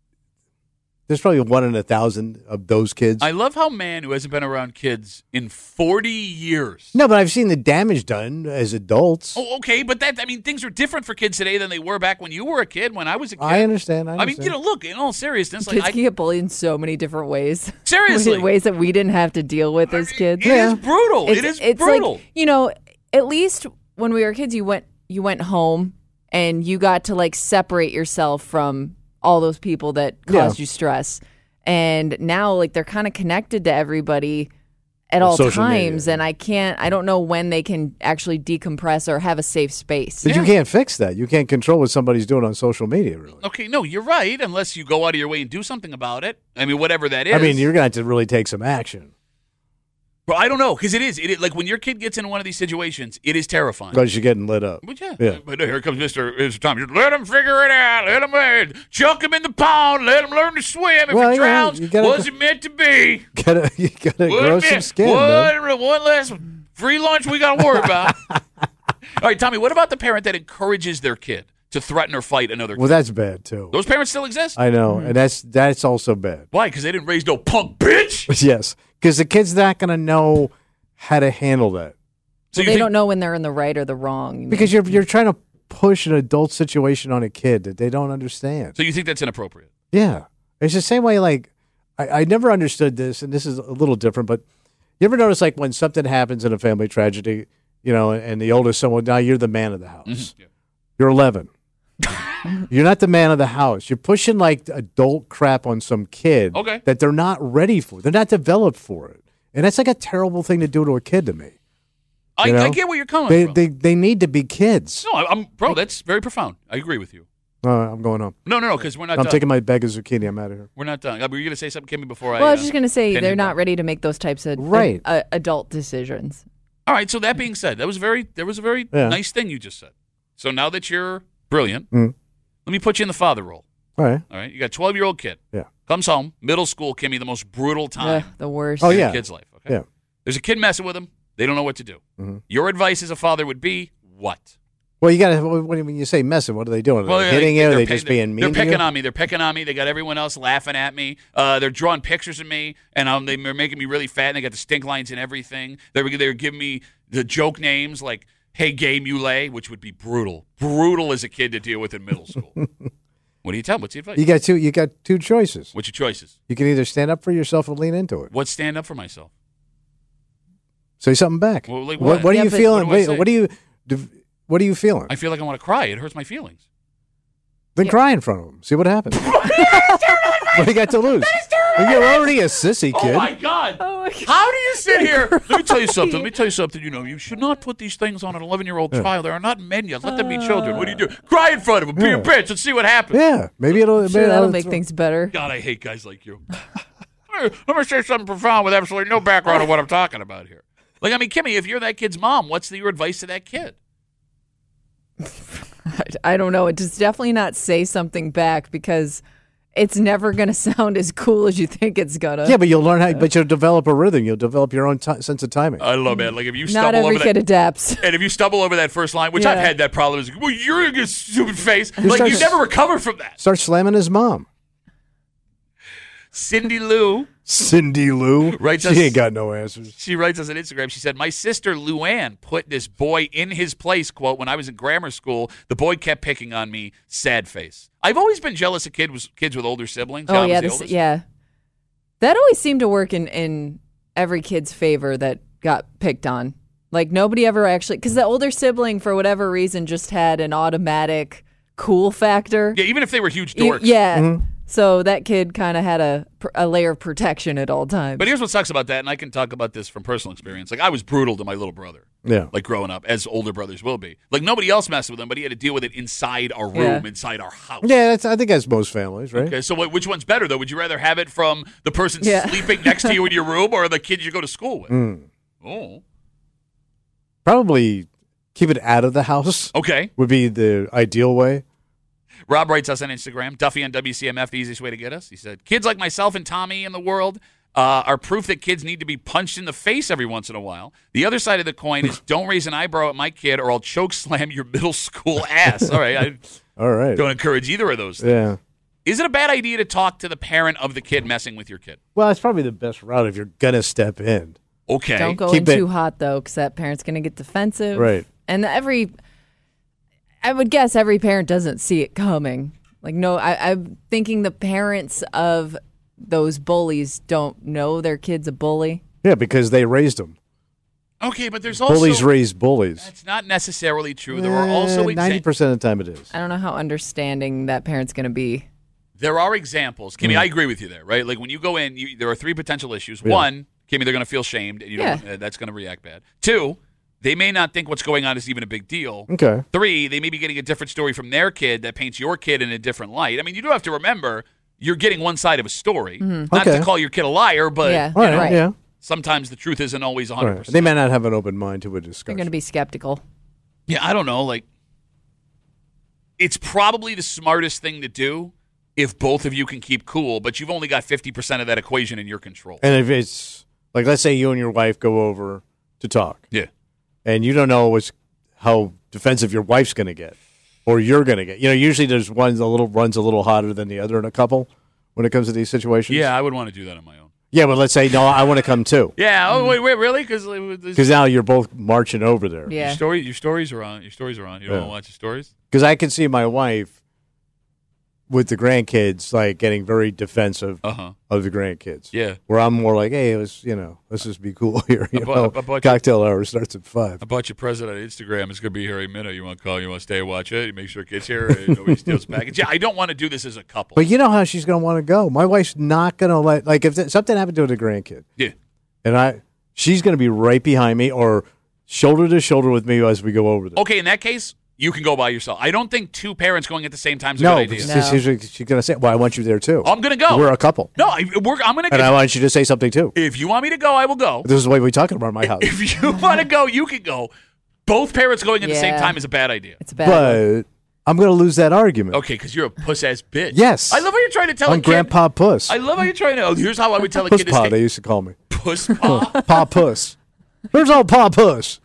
[SPEAKER 3] there's probably one in a thousand of those kids.
[SPEAKER 2] I love how a man who hasn't been around kids in forty years.
[SPEAKER 3] no, but I've seen the damage done as adults.
[SPEAKER 2] Oh, okay, but that I mean, things are different for kids today than they were back when you were a kid. When I was a kid,
[SPEAKER 3] I understand. I,
[SPEAKER 2] I mean,
[SPEAKER 3] understand.
[SPEAKER 2] you know, look. In all seriousness, like
[SPEAKER 4] Kids
[SPEAKER 2] I,
[SPEAKER 4] can get bullied in so many different ways.
[SPEAKER 2] seriously,
[SPEAKER 4] ways that we didn't have to deal with as kids.
[SPEAKER 2] It is brutal.
[SPEAKER 4] It's,
[SPEAKER 2] it is
[SPEAKER 4] it's
[SPEAKER 2] brutal.
[SPEAKER 4] like, you know, at least when we were kids, you went you went home and you got to like separate yourself from all those people that caused
[SPEAKER 3] Yeah.
[SPEAKER 4] you stress. And now, like, they're kind of connected to everybody at all
[SPEAKER 3] social
[SPEAKER 4] times,
[SPEAKER 3] media.
[SPEAKER 4] and I can't. I don't know when they can actually decompress or have a safe space.
[SPEAKER 3] But you can't fix that. You can't control what somebody's doing on social media, really.
[SPEAKER 2] Okay, no, you're right. Unless you go out of your way and do something about it. I mean, whatever that is.
[SPEAKER 3] I mean, you're going to have to really take some action
[SPEAKER 2] Well, I don't know because it is. It is like when your kid gets in one of these situations, it is terrifying.
[SPEAKER 3] because you're getting lit up.
[SPEAKER 2] But yeah,
[SPEAKER 3] Yeah.
[SPEAKER 2] but here comes Mister Mister Tom. Just let him figure it out. Let him uh, chuck him in the pond. Let him learn to swim. If
[SPEAKER 3] Well,
[SPEAKER 2] he
[SPEAKER 3] yeah,
[SPEAKER 2] drowns,
[SPEAKER 3] you gotta-
[SPEAKER 2] was it meant to be?
[SPEAKER 3] Gotta, you got to grow
[SPEAKER 2] One
[SPEAKER 3] some
[SPEAKER 2] minute-
[SPEAKER 3] skin, man.
[SPEAKER 2] one, one less free lunch we got to worry about. All right, Tommy, what about the parent that encourages their kid to threaten or fight another kid?
[SPEAKER 3] Well, that's bad, too.
[SPEAKER 2] Those parents still exist?
[SPEAKER 3] I know, and that's that's also bad.
[SPEAKER 2] Why? Because they didn't raise no punk bitch?
[SPEAKER 3] Yes, because the kid's not going to know how to handle that.
[SPEAKER 2] So
[SPEAKER 4] Well,
[SPEAKER 2] you
[SPEAKER 4] they
[SPEAKER 2] think-
[SPEAKER 4] don't know when they're in the right or the wrong. you mean.
[SPEAKER 3] Because you're you're trying to push an adult situation on a kid that they don't understand.
[SPEAKER 2] So you think that's inappropriate?
[SPEAKER 3] Yeah. It's the same way, like, I, I never understood this, and this is a little different, but you ever notice, like, when something happens in a family tragedy, you know, and the oldest someone, now you're the man of the house.
[SPEAKER 2] Mm-hmm. Yeah.
[SPEAKER 3] You're eleven. You're not the man of the house. You're pushing, like, adult crap on some kid
[SPEAKER 2] Okay.
[SPEAKER 3] that they're not ready for. They're not developed for it. And that's, like, a terrible thing to do to a kid to me.
[SPEAKER 2] I,
[SPEAKER 3] You know?
[SPEAKER 2] I get where you're coming
[SPEAKER 3] They,
[SPEAKER 2] from.
[SPEAKER 3] they they need to be kids.
[SPEAKER 2] no, I- I'm bro. That's very profound. I agree with you.
[SPEAKER 3] Uh, I'm going home.
[SPEAKER 2] No, no, no, because we're not.
[SPEAKER 3] I'm
[SPEAKER 2] done.
[SPEAKER 3] taking my bag of zucchini. I'm out of here.
[SPEAKER 2] We're not done. Uh, Were you going to say something, Kimmy, before I?
[SPEAKER 4] Well, I was
[SPEAKER 2] uh,
[SPEAKER 4] just going to say
[SPEAKER 2] pin
[SPEAKER 4] they're
[SPEAKER 2] you
[SPEAKER 4] not
[SPEAKER 2] down?
[SPEAKER 4] ready to make those types of
[SPEAKER 3] Right.
[SPEAKER 4] uh, adult decisions.
[SPEAKER 2] All right. So that being said, that was very. That was a very
[SPEAKER 3] Yeah.
[SPEAKER 2] nice thing you just said. So now that you're brilliant,
[SPEAKER 3] Mm.
[SPEAKER 2] let me put you in the father role.
[SPEAKER 3] All right.
[SPEAKER 2] All right. You got a twelve year old kid.
[SPEAKER 3] Yeah.
[SPEAKER 2] Comes home, middle school, Kimmy, the most brutal time.
[SPEAKER 4] Ugh, the worst.
[SPEAKER 3] Oh,
[SPEAKER 2] in a
[SPEAKER 3] yeah.
[SPEAKER 2] kid's life. Okay.
[SPEAKER 3] Yeah.
[SPEAKER 2] There's a kid messing with him. They don't know what to do.
[SPEAKER 3] Mm-hmm.
[SPEAKER 2] Your advice as a father would be what?
[SPEAKER 3] Well, you got to. What do you mean you say messing? What are they doing? Are
[SPEAKER 2] Well,
[SPEAKER 3] they
[SPEAKER 2] they're-
[SPEAKER 3] hitting you? Are
[SPEAKER 2] they're
[SPEAKER 3] they
[SPEAKER 2] pick-
[SPEAKER 3] just being mean
[SPEAKER 2] They're
[SPEAKER 3] to
[SPEAKER 2] picking
[SPEAKER 3] you?
[SPEAKER 2] on me. They're picking on me. They got everyone else laughing at me. Uh, they're drawing pictures of me, and um, they're making me really fat. And they got the stink lines and everything. They were they're giving me the joke names like "Hey Gay Muley," which would be brutal, brutal as a kid to deal with in middle school. What do you tell them? What's the advice?
[SPEAKER 3] You got two. You got two choices.
[SPEAKER 2] What's your choices?
[SPEAKER 3] You can either stand up for yourself or lean into it.
[SPEAKER 2] What's stand up for myself?
[SPEAKER 3] Say something back.
[SPEAKER 2] Well, like
[SPEAKER 3] what?
[SPEAKER 2] what?
[SPEAKER 3] What are
[SPEAKER 4] Yeah,
[SPEAKER 3] you
[SPEAKER 4] but-
[SPEAKER 3] feeling?
[SPEAKER 2] What do I
[SPEAKER 3] Wait,
[SPEAKER 2] say?
[SPEAKER 3] what do you? do- What are you feeling?
[SPEAKER 2] I feel like I want to cry. It hurts my feelings.
[SPEAKER 3] Then cry in front of them. See what happens. What do you got to lose? You're already a sissy kid.
[SPEAKER 2] Oh my God!
[SPEAKER 4] Oh, my God.
[SPEAKER 2] How do you sit here? Let me tell you something. Let me tell you something. You know, you should not put these things on an eleven-year-old child. They are not men yet. Let them be children. What do you do? Cry in front of them. Be a
[SPEAKER 3] Yeah.
[SPEAKER 2] bitch and see what happens.
[SPEAKER 3] Yeah, maybe it'll.
[SPEAKER 4] Sure,
[SPEAKER 3] maybe
[SPEAKER 4] that'll
[SPEAKER 3] it'll-
[SPEAKER 4] make things better.
[SPEAKER 2] God, I hate guys like you. Let me say something profound with absolutely no background on what I'm talking about here. Like, I mean, Kimmy, if you're that kid's mom, what's the, your advice to that kid?
[SPEAKER 4] I don't know. It just definitely not say something back because it's never going to sound as cool as you think it's gonna.
[SPEAKER 3] Yeah, but you'll learn how. But you'll develop a rhythm. You'll develop your own ti sense of timing.
[SPEAKER 2] I love it. Like, if you
[SPEAKER 4] Not
[SPEAKER 2] stumble
[SPEAKER 4] every
[SPEAKER 2] over
[SPEAKER 4] kid
[SPEAKER 2] that.
[SPEAKER 4] adapts.
[SPEAKER 2] And if you stumble over that first line, which I've
[SPEAKER 4] Yeah.
[SPEAKER 2] had that problem, is well, you're in your stupid face. Like,
[SPEAKER 3] start
[SPEAKER 2] you
[SPEAKER 3] s-
[SPEAKER 2] never recover from that.
[SPEAKER 3] Start slamming his mom.
[SPEAKER 2] Cindy Lou.
[SPEAKER 3] Cindy Lou.
[SPEAKER 2] Right,
[SPEAKER 3] She
[SPEAKER 2] just-
[SPEAKER 3] ain't got no answers.
[SPEAKER 2] She writes us on Instagram. She said, my sister Luann put this boy in his place, quote, when I was in grammar school. The boy kept picking on me, sad face. I've always been jealous of kid was, kids with older siblings.
[SPEAKER 4] Oh
[SPEAKER 2] John was
[SPEAKER 4] yeah,
[SPEAKER 2] the
[SPEAKER 4] this,
[SPEAKER 2] oldest.
[SPEAKER 4] yeah. That always seemed to work in in every kid's favor that got picked on. Like nobody ever actually, because the older sibling for whatever reason just had an automatic cool factor.
[SPEAKER 2] Yeah, even if they were huge
[SPEAKER 4] Y-
[SPEAKER 2] dorks.
[SPEAKER 4] yeah.
[SPEAKER 3] Mm-hmm.
[SPEAKER 4] So that kid kind of had a a layer of protection at all times.
[SPEAKER 2] But here's what sucks about that, and I can talk about this from personal experience. Like, I was brutal to my little brother,
[SPEAKER 3] Yeah.
[SPEAKER 2] like growing up, as older brothers will be. Like, nobody else messed with him, but he had to deal with it inside our room,
[SPEAKER 4] Yeah.
[SPEAKER 2] inside our house.
[SPEAKER 3] Yeah, that's, I think that's most families, right?
[SPEAKER 2] Okay, so what, which one's better, though? Would you rather have it from the person
[SPEAKER 4] Yeah.
[SPEAKER 2] sleeping next to you in your room or the kids you go to school with?
[SPEAKER 3] Mm.
[SPEAKER 2] Oh.
[SPEAKER 3] Probably keep it out of the house
[SPEAKER 2] Okay.
[SPEAKER 3] would be the ideal way.
[SPEAKER 2] Rob writes us on Instagram, Duffy on W C M F, the easiest way to get us. He said, kids like myself and Tommy in the world uh, are proof that kids need to be punched in the face every once in a while. The other side of the coin is don't raise an eyebrow at my kid or I'll choke slam your middle school ass. All right. I
[SPEAKER 3] All right.
[SPEAKER 2] don't encourage either of those things.
[SPEAKER 3] Yeah.
[SPEAKER 2] Is it a bad idea to talk to the parent of the kid messing with your kid?
[SPEAKER 3] Well, that's probably the best route if you're gonna step in.
[SPEAKER 2] Okay.
[SPEAKER 4] Don't go
[SPEAKER 3] Keep
[SPEAKER 4] in
[SPEAKER 3] it-
[SPEAKER 4] too hot though, because that parent's going to get defensive.
[SPEAKER 3] Right.
[SPEAKER 4] And every, I would guess every parent doesn't see it coming. Like, no, I, I'm thinking the parents of those bullies don't know their kid's a bully.
[SPEAKER 3] Yeah, because they raised them.
[SPEAKER 2] Okay, but there's also
[SPEAKER 3] Bullies raise bullies.
[SPEAKER 2] that's not necessarily true. There are also
[SPEAKER 3] Eh, ninety
[SPEAKER 2] exa-
[SPEAKER 3] percent of the time it is.
[SPEAKER 4] I don't know how understanding that parent's going to be.
[SPEAKER 2] there are examples. Kimmy,
[SPEAKER 3] Mm.
[SPEAKER 2] I agree with you there, right? Like when you go in, you, there are three potential issues.
[SPEAKER 3] Yeah.
[SPEAKER 2] One, Kimmy, they're going to feel shamed, and you
[SPEAKER 4] Yeah.
[SPEAKER 2] don't, uh, that's going to react bad. Two, they may not think what's going on is even a big deal.
[SPEAKER 3] Okay.
[SPEAKER 2] Three, they may be getting a different story from their kid that paints your kid in a different light. I mean, you do have to remember you're getting one side of a story. Not
[SPEAKER 3] Okay.
[SPEAKER 2] to call your kid a liar, but
[SPEAKER 4] Yeah.
[SPEAKER 3] All right.
[SPEAKER 4] Right.
[SPEAKER 3] Yeah.
[SPEAKER 2] sometimes the truth isn't always
[SPEAKER 3] All
[SPEAKER 2] one hundred
[SPEAKER 3] right.
[SPEAKER 2] percent.
[SPEAKER 3] They may not have an open mind to a
[SPEAKER 4] They're
[SPEAKER 3] discussion.
[SPEAKER 4] going to be skeptical.
[SPEAKER 2] Yeah, I don't know. Like, it's probably the smartest thing to do if both of you can keep cool, but you've only got fifty percent of that equation in your control.
[SPEAKER 3] And if it's like, let's say you and your wife go over to talk,
[SPEAKER 2] Yeah.
[SPEAKER 3] and you don't know what's how defensive your wife's going to get, or you're going to get. You know, usually there's one a little runs a little hotter than the other in a couple when it comes to these situations.
[SPEAKER 2] Yeah, I would want to do that on my own.
[SPEAKER 3] Yeah, but let's say no, I want to come too,
[SPEAKER 2] Yeah. Oh, wait, wait, really? Because
[SPEAKER 3] because now you're both marching over there.
[SPEAKER 2] your
[SPEAKER 4] Yeah.
[SPEAKER 2] story, your stories are on. Your stories are on. You don't
[SPEAKER 3] Yeah.
[SPEAKER 2] want to watch your stories?
[SPEAKER 3] Because I can see my wife with the grandkids like getting very defensive
[SPEAKER 2] Uh huh.
[SPEAKER 3] of the grandkids.
[SPEAKER 2] Yeah.
[SPEAKER 3] Where I'm more like, hey, let's you know, let's just be cool here. You
[SPEAKER 2] I bought-
[SPEAKER 3] know,
[SPEAKER 2] I bought you-
[SPEAKER 3] cocktail hour starts at five.
[SPEAKER 2] I bought your president on Instagram. It's going to be here any minute. You want to call? You want to stay and watch it? You make sure kids here. and Nobody steals package. Yeah, I don't want to do this as a couple.
[SPEAKER 3] But you know how she's going to want to go. My wife's not going to let like if th- something happened to the grandkid,
[SPEAKER 2] yeah.
[SPEAKER 3] and I she's going to be right behind me, or shoulder to shoulder with me as we go over there.
[SPEAKER 2] Okay, in that case, you can go by yourself. I don't think two parents going at the same time is a
[SPEAKER 3] No,
[SPEAKER 2] good idea.
[SPEAKER 3] because
[SPEAKER 4] No.
[SPEAKER 3] she's, she's going to say, well, I want you there too.
[SPEAKER 2] I'm going to go.
[SPEAKER 3] We're a couple.
[SPEAKER 2] No, I, we're, I'm going to
[SPEAKER 3] And I
[SPEAKER 2] go.
[SPEAKER 3] want you to say something too.
[SPEAKER 2] If you want me to go, I will go.
[SPEAKER 3] This is the way we're talking about my house.
[SPEAKER 2] If you want to go, you can go. Both parents going at the same
[SPEAKER 4] Yeah.
[SPEAKER 2] time is a bad idea.
[SPEAKER 4] It's a bad one.
[SPEAKER 3] But I'm going to lose that argument.
[SPEAKER 2] Okay, because you're a puss-ass bitch.
[SPEAKER 3] Yes.
[SPEAKER 2] I love how you're trying to tell
[SPEAKER 3] I'm
[SPEAKER 2] a kid.
[SPEAKER 3] Grandpa Puss.
[SPEAKER 2] I love how you're trying to. Oh, here's how I would tell a
[SPEAKER 3] Puss
[SPEAKER 2] kid to
[SPEAKER 3] Pa,
[SPEAKER 2] stay.
[SPEAKER 3] they used to call me.
[SPEAKER 2] Puss Pa.
[SPEAKER 3] Pa Puss. Where's old Pa Puss?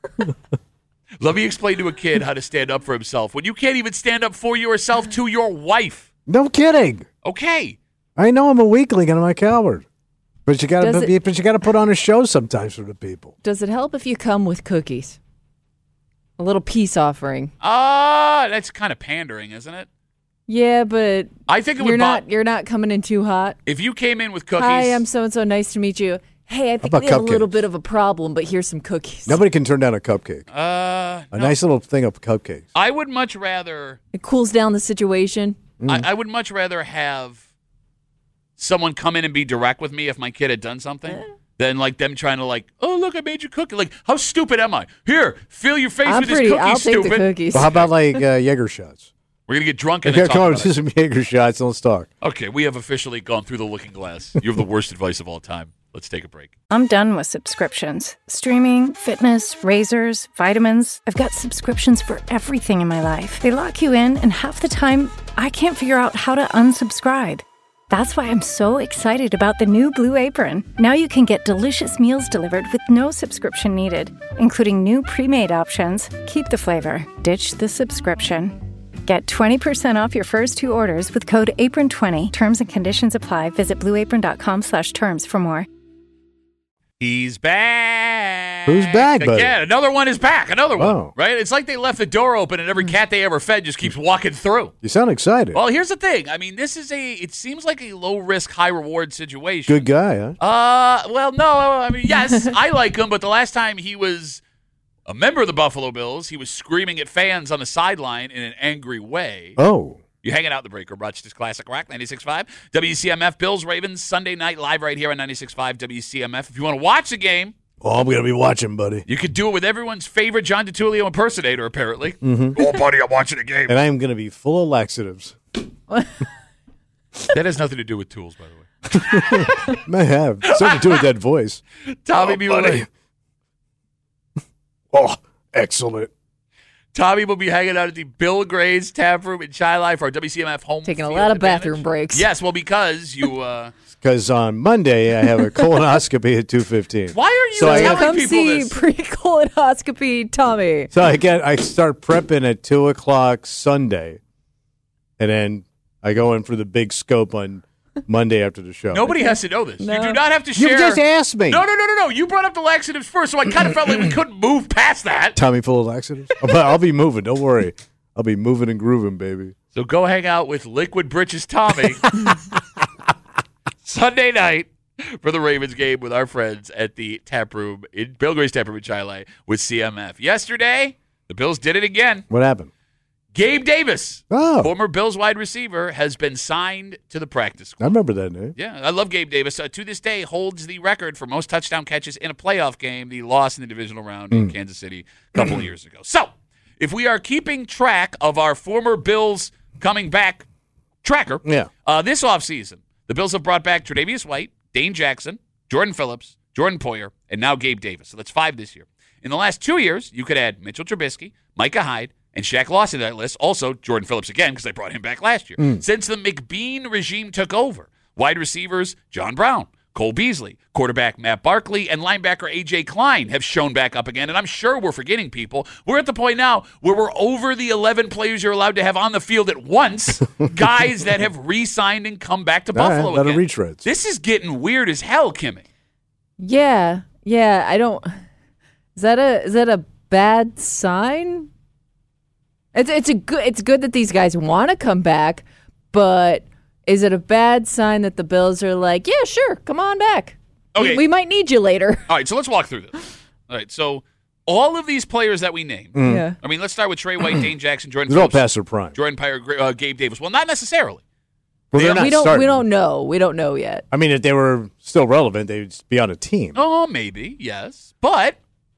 [SPEAKER 2] Let me explain to a kid how to stand up for himself when you can't even stand up for yourself to your wife.
[SPEAKER 3] No kidding.
[SPEAKER 2] Okay.
[SPEAKER 3] I know I'm a weakling and I'm a coward. But you got
[SPEAKER 4] Does
[SPEAKER 3] to
[SPEAKER 4] it-
[SPEAKER 3] but you got to put on a show sometimes for the people.
[SPEAKER 4] Does it help if you come with cookies? A little peace offering.
[SPEAKER 2] Ah, that's kind of pandering, isn't it?
[SPEAKER 4] Yeah, but
[SPEAKER 2] I think it
[SPEAKER 4] you're
[SPEAKER 2] would.
[SPEAKER 4] not
[SPEAKER 2] bo-
[SPEAKER 4] you're not coming in too hot.
[SPEAKER 2] if you came in with cookies.
[SPEAKER 4] Hi, I'm so and so. Nice to meet you. Hey, I think
[SPEAKER 3] about
[SPEAKER 4] we have a little
[SPEAKER 3] cupcakes?
[SPEAKER 4] bit of a problem, but here's some cookies.
[SPEAKER 3] Nobody can turn down a cupcake.
[SPEAKER 2] Uh,
[SPEAKER 3] A
[SPEAKER 2] no.
[SPEAKER 3] nice little thing of cupcakes.
[SPEAKER 2] I would much rather.
[SPEAKER 4] It cools down the situation.
[SPEAKER 3] Mm.
[SPEAKER 2] I, I would much rather have someone come in and be direct with me if my kid had done something. Than like them trying to like, oh look, I made you cookie. Like, how stupid am I? Here, fill your face
[SPEAKER 4] I'm
[SPEAKER 2] with
[SPEAKER 4] pretty.
[SPEAKER 2] this cookie,
[SPEAKER 4] I'll take
[SPEAKER 2] stupid.
[SPEAKER 4] the cookies.
[SPEAKER 3] Well, how about like uh, Jaeger shots?
[SPEAKER 2] We're gonna get drunk and
[SPEAKER 3] Okay,
[SPEAKER 2] then
[SPEAKER 3] come
[SPEAKER 2] talk
[SPEAKER 3] on,
[SPEAKER 2] about
[SPEAKER 3] do
[SPEAKER 2] it.
[SPEAKER 3] some Jaeger shots. Let's talk.
[SPEAKER 2] Okay, we have officially gone through the looking glass. You have the worst advice of all time. Let's take a break.
[SPEAKER 5] I'm done with subscriptions. Streaming, fitness, razors, vitamins. I've got subscriptions for everything in my life. They lock you in, and half the time, I can't figure out how to unsubscribe. That's why I'm so excited about the new Blue Apron. Now you can get delicious meals delivered with no subscription needed, including new pre-made options. Keep the flavor, ditch the subscription. Get twenty percent off your first two orders with code apron twenty. Terms and conditions apply. Visit blueapron.com slash terms for more.
[SPEAKER 2] He's back.
[SPEAKER 3] Who's back, buddy?
[SPEAKER 2] Again, another one is back. Another one.
[SPEAKER 3] Oh.
[SPEAKER 2] Right? It's like they left the door open and every cat they ever fed just keeps walking through.
[SPEAKER 3] You sound excited.
[SPEAKER 2] Well, here's the thing. I mean, this is a, it seems like a low risk, high reward situation.
[SPEAKER 3] Good guy, huh?
[SPEAKER 2] Uh, well, no. I mean, yes, I like him, but the last time he was a member of the Buffalo Bills, he was screaming at fans on the sideline in an angry way.
[SPEAKER 3] Oh.
[SPEAKER 2] You're hanging out in the break room, Rochester's Classic Rock, ninety-six point five. W C M F, Bills, Ravens, Sunday night live right here on ninety-six point five W C M F. If you want to watch the game,
[SPEAKER 3] Oh, I'm going to be watching, buddy.
[SPEAKER 2] you could do it with everyone's favorite John DiTullio impersonator, apparently. Mm-hmm. Oh, buddy, I'm watching the game.
[SPEAKER 3] And I am going to be full of laxatives.
[SPEAKER 2] That has nothing to do with tools, by the way.
[SPEAKER 3] May have. Something to do with that voice.
[SPEAKER 2] Tommy
[SPEAKER 3] Oh,
[SPEAKER 2] B.
[SPEAKER 3] buddy. Oh, excellent.
[SPEAKER 2] Tommy will be hanging out at the Bill Gray's Tap Room in Chi for our W C M F home
[SPEAKER 4] Taking a
[SPEAKER 2] field
[SPEAKER 4] lot of
[SPEAKER 2] advantage.
[SPEAKER 4] bathroom breaks.
[SPEAKER 2] Yes, well, because you. Uh,
[SPEAKER 3] Because on Monday, I have a colonoscopy at two fifteen.
[SPEAKER 2] why are you
[SPEAKER 3] So I-
[SPEAKER 2] telling
[SPEAKER 4] Come
[SPEAKER 2] people
[SPEAKER 4] see
[SPEAKER 2] this?
[SPEAKER 4] pre-colonoscopy Tommy.
[SPEAKER 3] So I get, I start prepping at two o'clock Sunday, and then I go in for the big scope on Monday after the show.
[SPEAKER 2] Nobody has to know this.
[SPEAKER 4] No.
[SPEAKER 2] You do not have to
[SPEAKER 3] You
[SPEAKER 2] share.
[SPEAKER 3] just asked me.
[SPEAKER 2] No, no, no, no, no. You brought up the laxatives first, so I kind of felt like we couldn't move past that.
[SPEAKER 3] Tommy full of laxatives? But I'll be moving. Don't worry. I'll be moving and grooving, baby.
[SPEAKER 2] So go hang out with Liquid Britches Tommy Sunday night for the Ravens game with our friends at the Tap Room in Bill Gray's Tap Room in Chi with C M F. Yesterday, the Bills did it again.
[SPEAKER 3] What happened?
[SPEAKER 2] Gabe Davis,
[SPEAKER 3] Oh,
[SPEAKER 2] former Bills wide receiver, has been signed to the practice
[SPEAKER 3] I
[SPEAKER 2] squad.
[SPEAKER 3] remember that name.
[SPEAKER 2] Yeah, I love Gabe Davis. Uh, to this day, holds the record for most touchdown catches in a playoff game. The loss in the divisional round in Kansas City a couple of years ago. So, if we are keeping track of our former Bills coming back tracker,
[SPEAKER 3] Yeah.
[SPEAKER 2] uh, this offseason, the Bills have brought back Tre'Davious White, Dane Jackson, Jordan Phillips, Jordan Poyer, and now Gabe Davis. So that's five this year. In the last two years, you could add Mitchell Trubisky, Micah Hyde, and Shaq Lawson to that list. Also, Jordan Phillips again, because they brought him back last year. Since the McBean regime took over, wide receivers John Brown, Cole Beasley, quarterback Matt Barkley, and linebacker A J Klein have shown back up again. And I'm sure we're forgetting people. We're at the point now where we're over the eleven players you're allowed to have on the field at once, guys that have re-signed and come back to
[SPEAKER 3] All right,
[SPEAKER 2] Buffalo
[SPEAKER 3] lot of
[SPEAKER 2] again.
[SPEAKER 3] retreads.
[SPEAKER 2] This is getting weird as hell, Kimmy.
[SPEAKER 4] Yeah, yeah. I don't. Is that a is that a bad sign? It's it's a good it's good that these guys want to come back, but is it a bad sign that the Bills are like, yeah, sure, come on back.
[SPEAKER 2] Okay.
[SPEAKER 4] We, we might need you later.
[SPEAKER 2] All right, so let's walk through this. All right, so all of these players that we named,
[SPEAKER 4] Yeah.
[SPEAKER 2] I mean, let's start with Trey White, Dane Jackson, Jordan
[SPEAKER 3] They're all
[SPEAKER 2] Phillips,
[SPEAKER 3] past their prime.
[SPEAKER 2] Jordan Poyer, uh, Gabe Davis. Well, not necessarily.
[SPEAKER 3] Well, they're not
[SPEAKER 4] we don't
[SPEAKER 3] starting.
[SPEAKER 4] we don't know. We don't know yet.
[SPEAKER 3] I mean, if they were still relevant, they'd be on a team.
[SPEAKER 2] Oh, maybe, yes. But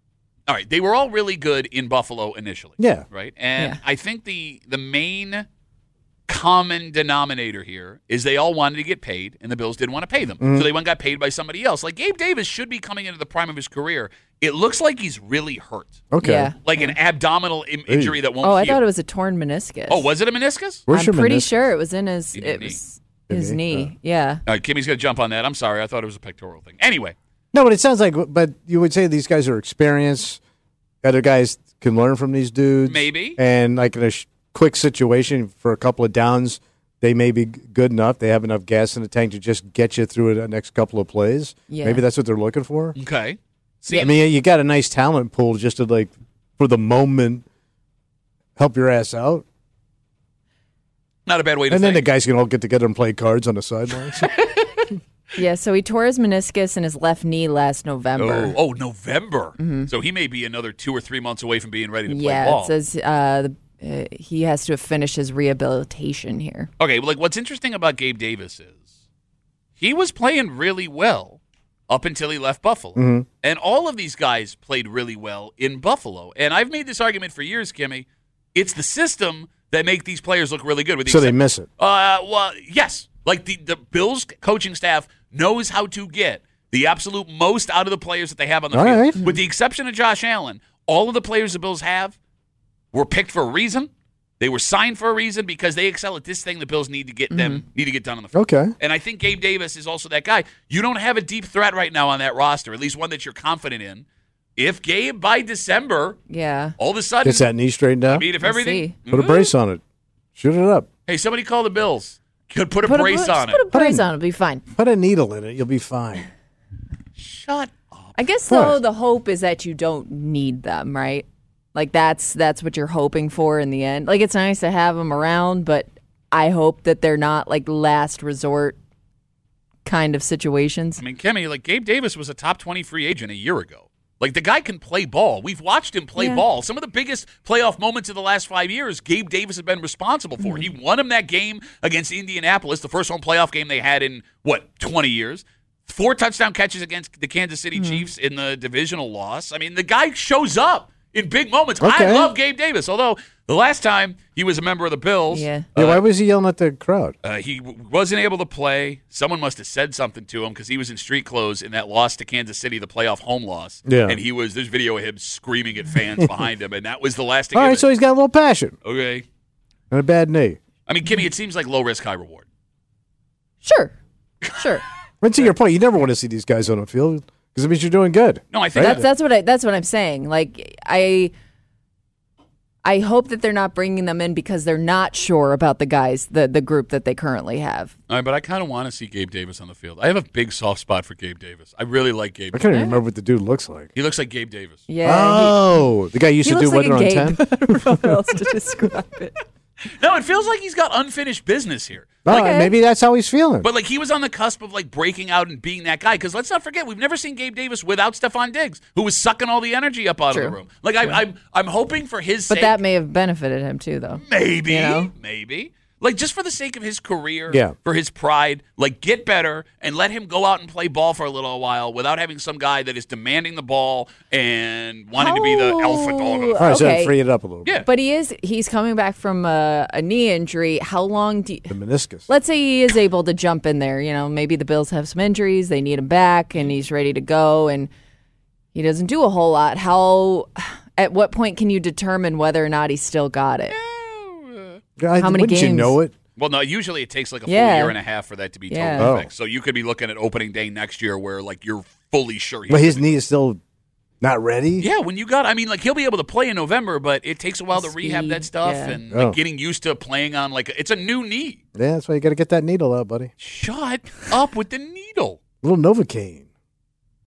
[SPEAKER 2] All right, they were all really good in Buffalo initially.
[SPEAKER 3] Yeah.
[SPEAKER 2] Right? And
[SPEAKER 4] Yeah.
[SPEAKER 2] I think the the main common denominator here is they all wanted to get paid, and the Bills didn't want to pay them.
[SPEAKER 3] Mm-hmm.
[SPEAKER 2] So they went and got paid by somebody else. Like Gabe Davis should be coming into the prime of his career. It looks like he's really hurt.
[SPEAKER 3] Okay.
[SPEAKER 4] Yeah.
[SPEAKER 2] Like an abdominal Im- injury that won't
[SPEAKER 4] Oh, I
[SPEAKER 2] heal.
[SPEAKER 4] thought it was a torn meniscus.
[SPEAKER 2] Oh, was it a meniscus?
[SPEAKER 3] Where's
[SPEAKER 4] I'm
[SPEAKER 3] your
[SPEAKER 4] pretty
[SPEAKER 3] meniscus?
[SPEAKER 4] sure it was in his.
[SPEAKER 2] In
[SPEAKER 4] It
[SPEAKER 2] your
[SPEAKER 4] was
[SPEAKER 3] knee.
[SPEAKER 4] his
[SPEAKER 3] Your knee?
[SPEAKER 4] knee. Yeah.
[SPEAKER 2] All right, Kimmy's going to jump on that. I'm sorry. I thought it was a pectoral thing. Anyway.
[SPEAKER 3] No, but it sounds like, but you would say these guys are experienced. Other guys can learn from these dudes.
[SPEAKER 2] Maybe.
[SPEAKER 3] And like in a sh- quick situation for a couple of downs, they may be g- good enough. They have enough gas in the tank to just get you through the next couple of plays.
[SPEAKER 4] Yeah.
[SPEAKER 3] Maybe that's what they're looking for.
[SPEAKER 2] Okay. See,
[SPEAKER 3] I mean, you got a nice talent pool just to like, for the moment, help your ass out.
[SPEAKER 2] not a bad way to
[SPEAKER 3] And then the
[SPEAKER 2] think.
[SPEAKER 3] guys can all get together and play cards on the sidelines.
[SPEAKER 4] Yeah. So he tore his meniscus in his left knee last November.
[SPEAKER 2] Oh, oh, November. So he may be another two or three months away from being ready to play
[SPEAKER 4] yeah.
[SPEAKER 2] ball.
[SPEAKER 4] It says uh, the, uh, he has to finish his rehabilitation here.
[SPEAKER 2] Okay, well, like what's interesting about Gabe Davis is he was playing really well up until he left Buffalo. And all of these guys played really well in Buffalo. And I've made this argument for years, Kimmy. It's the system that make these players look really good. With the
[SPEAKER 3] So they
[SPEAKER 2] excep-
[SPEAKER 3] miss it.
[SPEAKER 2] Uh, well, yes. Like the, the Bills coaching staff knows how to get the absolute most out of the players that they have on the
[SPEAKER 3] All
[SPEAKER 2] field.
[SPEAKER 3] right.
[SPEAKER 2] With the exception of Josh Allen, all of the players the Bills have were picked for a reason. They were signed for a reason because they excel at this thing the Bills need to get them need to get done on the field.
[SPEAKER 3] Okay.
[SPEAKER 2] And I think Gabe Davis is also that guy. You don't have a deep threat right now on that roster, at least one that you're confident in. If Gabe by December,
[SPEAKER 4] Yeah.
[SPEAKER 2] all of a sudden,
[SPEAKER 3] Gets that knee straightened
[SPEAKER 2] I
[SPEAKER 3] out.
[SPEAKER 2] mean, if
[SPEAKER 4] We'll
[SPEAKER 2] everything,
[SPEAKER 4] see.
[SPEAKER 3] Put a brace on it. Shoot it up.
[SPEAKER 2] hey, somebody call the Bills. Could put a
[SPEAKER 4] Put
[SPEAKER 2] brace
[SPEAKER 4] a,
[SPEAKER 2] on
[SPEAKER 4] just
[SPEAKER 2] it.
[SPEAKER 4] Put a brace
[SPEAKER 3] in-
[SPEAKER 4] on. It'll be fine.
[SPEAKER 3] Put a needle in it. You'll be fine.
[SPEAKER 2] Shut up.
[SPEAKER 4] I guess though
[SPEAKER 3] What?
[SPEAKER 4] the hope is that you don't need them, right? Like that's that's what you're hoping for in the end. Like it's nice to have them around, but I hope that they're not like last resort kind of situations.
[SPEAKER 2] I mean, Kimmy, like Gabe Davis was a top twenty free agent a year ago. Like the guy can play ball. We've watched him play
[SPEAKER 4] Yeah.
[SPEAKER 2] ball. Some of the biggest playoff moments of the last five years, Gabe Davis has been responsible for.
[SPEAKER 4] Mm-hmm.
[SPEAKER 2] He won him that game against Indianapolis, the first home playoff game they had in what twenty years. Four touchdown catches against the Kansas City
[SPEAKER 4] Mm-hmm.
[SPEAKER 2] Chiefs in the divisional loss. I mean, the guy shows up in big moments. I
[SPEAKER 3] Okay.
[SPEAKER 2] love Gabe Davis, although the last time he was a member of the Bills,
[SPEAKER 4] Yeah.
[SPEAKER 3] Yeah, why was he yelling at the crowd?
[SPEAKER 2] uh, he w- wasn't able to play. Someone must have said something to him because he was in street clothes in that loss to Kansas City, the playoff home loss.
[SPEAKER 3] Yeah.
[SPEAKER 2] And he was, there's video of him screaming at fans behind him, and that was the last to
[SPEAKER 3] All
[SPEAKER 2] give
[SPEAKER 3] right,
[SPEAKER 2] it.
[SPEAKER 3] so he's got a little passion
[SPEAKER 2] Okay.
[SPEAKER 3] and a bad knee.
[SPEAKER 2] I mean, Kimmy, it seems like low risk, high reward.
[SPEAKER 4] Sure. Sure.
[SPEAKER 3] But to your point, you never want to see these guys on the field because it means you're doing good.
[SPEAKER 2] No, I think
[SPEAKER 4] That's that's what I that's what I'm saying. Like I I hope that they're not bringing them in because they're not sure about the guys, the the group that they currently have.
[SPEAKER 2] All right, but I kind of want to see Gabe Davis on the field. I have a big soft spot for Gabe Davis. I really like Gabe.
[SPEAKER 3] I can't even remember what the dude looks like.
[SPEAKER 2] He looks like Gabe Davis.
[SPEAKER 4] Yeah.
[SPEAKER 3] Oh, the guy
[SPEAKER 4] he,
[SPEAKER 3] used
[SPEAKER 4] he
[SPEAKER 3] to do
[SPEAKER 4] looks like
[SPEAKER 3] Weather
[SPEAKER 4] a
[SPEAKER 3] on
[SPEAKER 4] Gabe.
[SPEAKER 3] ten.
[SPEAKER 4] I don't know how else to describe it.
[SPEAKER 2] No, it feels like he's got unfinished business here.
[SPEAKER 3] Oh,
[SPEAKER 4] Okay.
[SPEAKER 3] maybe that's how he's feeling.
[SPEAKER 2] But like he was on the cusp of like breaking out and being that guy. Because let's not forget, we've never seen Gabe Davis without Stephon Diggs, who was sucking all the energy up out
[SPEAKER 4] True.
[SPEAKER 2] of the room. Like I, I'm, I'm hoping for his
[SPEAKER 4] But
[SPEAKER 2] sake.
[SPEAKER 4] that may have benefited him too, though.
[SPEAKER 2] Maybe,
[SPEAKER 4] You know?
[SPEAKER 2] maybe. Like just for the sake of his career,
[SPEAKER 3] Yeah.
[SPEAKER 2] for his pride, like get better and let him go out and play ball for a little while without having some guy that is demanding the ball and wanting to be the alpha dog. Of the
[SPEAKER 3] All right, so
[SPEAKER 4] Okay.
[SPEAKER 3] free it up a little
[SPEAKER 2] Yeah.
[SPEAKER 3] bit.
[SPEAKER 4] But he is he's coming back from a, a knee injury. How long do you,
[SPEAKER 3] The meniscus.
[SPEAKER 4] let's say he is able to jump in there, you know, maybe the Bills have some injuries, they need him back and he's ready to go and he doesn't do a whole lot. How at what point can you determine whether or not he still got it?
[SPEAKER 3] I,
[SPEAKER 4] how many
[SPEAKER 3] wouldn't you
[SPEAKER 4] games?
[SPEAKER 3] know it?
[SPEAKER 2] Well, no, usually it takes like a full
[SPEAKER 4] Yeah.
[SPEAKER 2] year and a half for that to be totally
[SPEAKER 4] Yeah.
[SPEAKER 3] Oh.
[SPEAKER 2] fixed. So you could be looking at opening day next year where like you're fully sure he's
[SPEAKER 3] But his
[SPEAKER 2] gonna be-
[SPEAKER 3] knee is still not ready?
[SPEAKER 2] Yeah, when you got, I mean, like he'll be able to play in November, but it takes a while to rehab
[SPEAKER 4] Speed,
[SPEAKER 2] that stuff
[SPEAKER 4] yeah.
[SPEAKER 2] and
[SPEAKER 3] Oh.
[SPEAKER 2] like, getting used to playing on like it's a new knee.
[SPEAKER 3] Yeah, that's why you got to get that needle out, buddy.
[SPEAKER 2] Shut up with the needle.
[SPEAKER 3] A little Novocaine.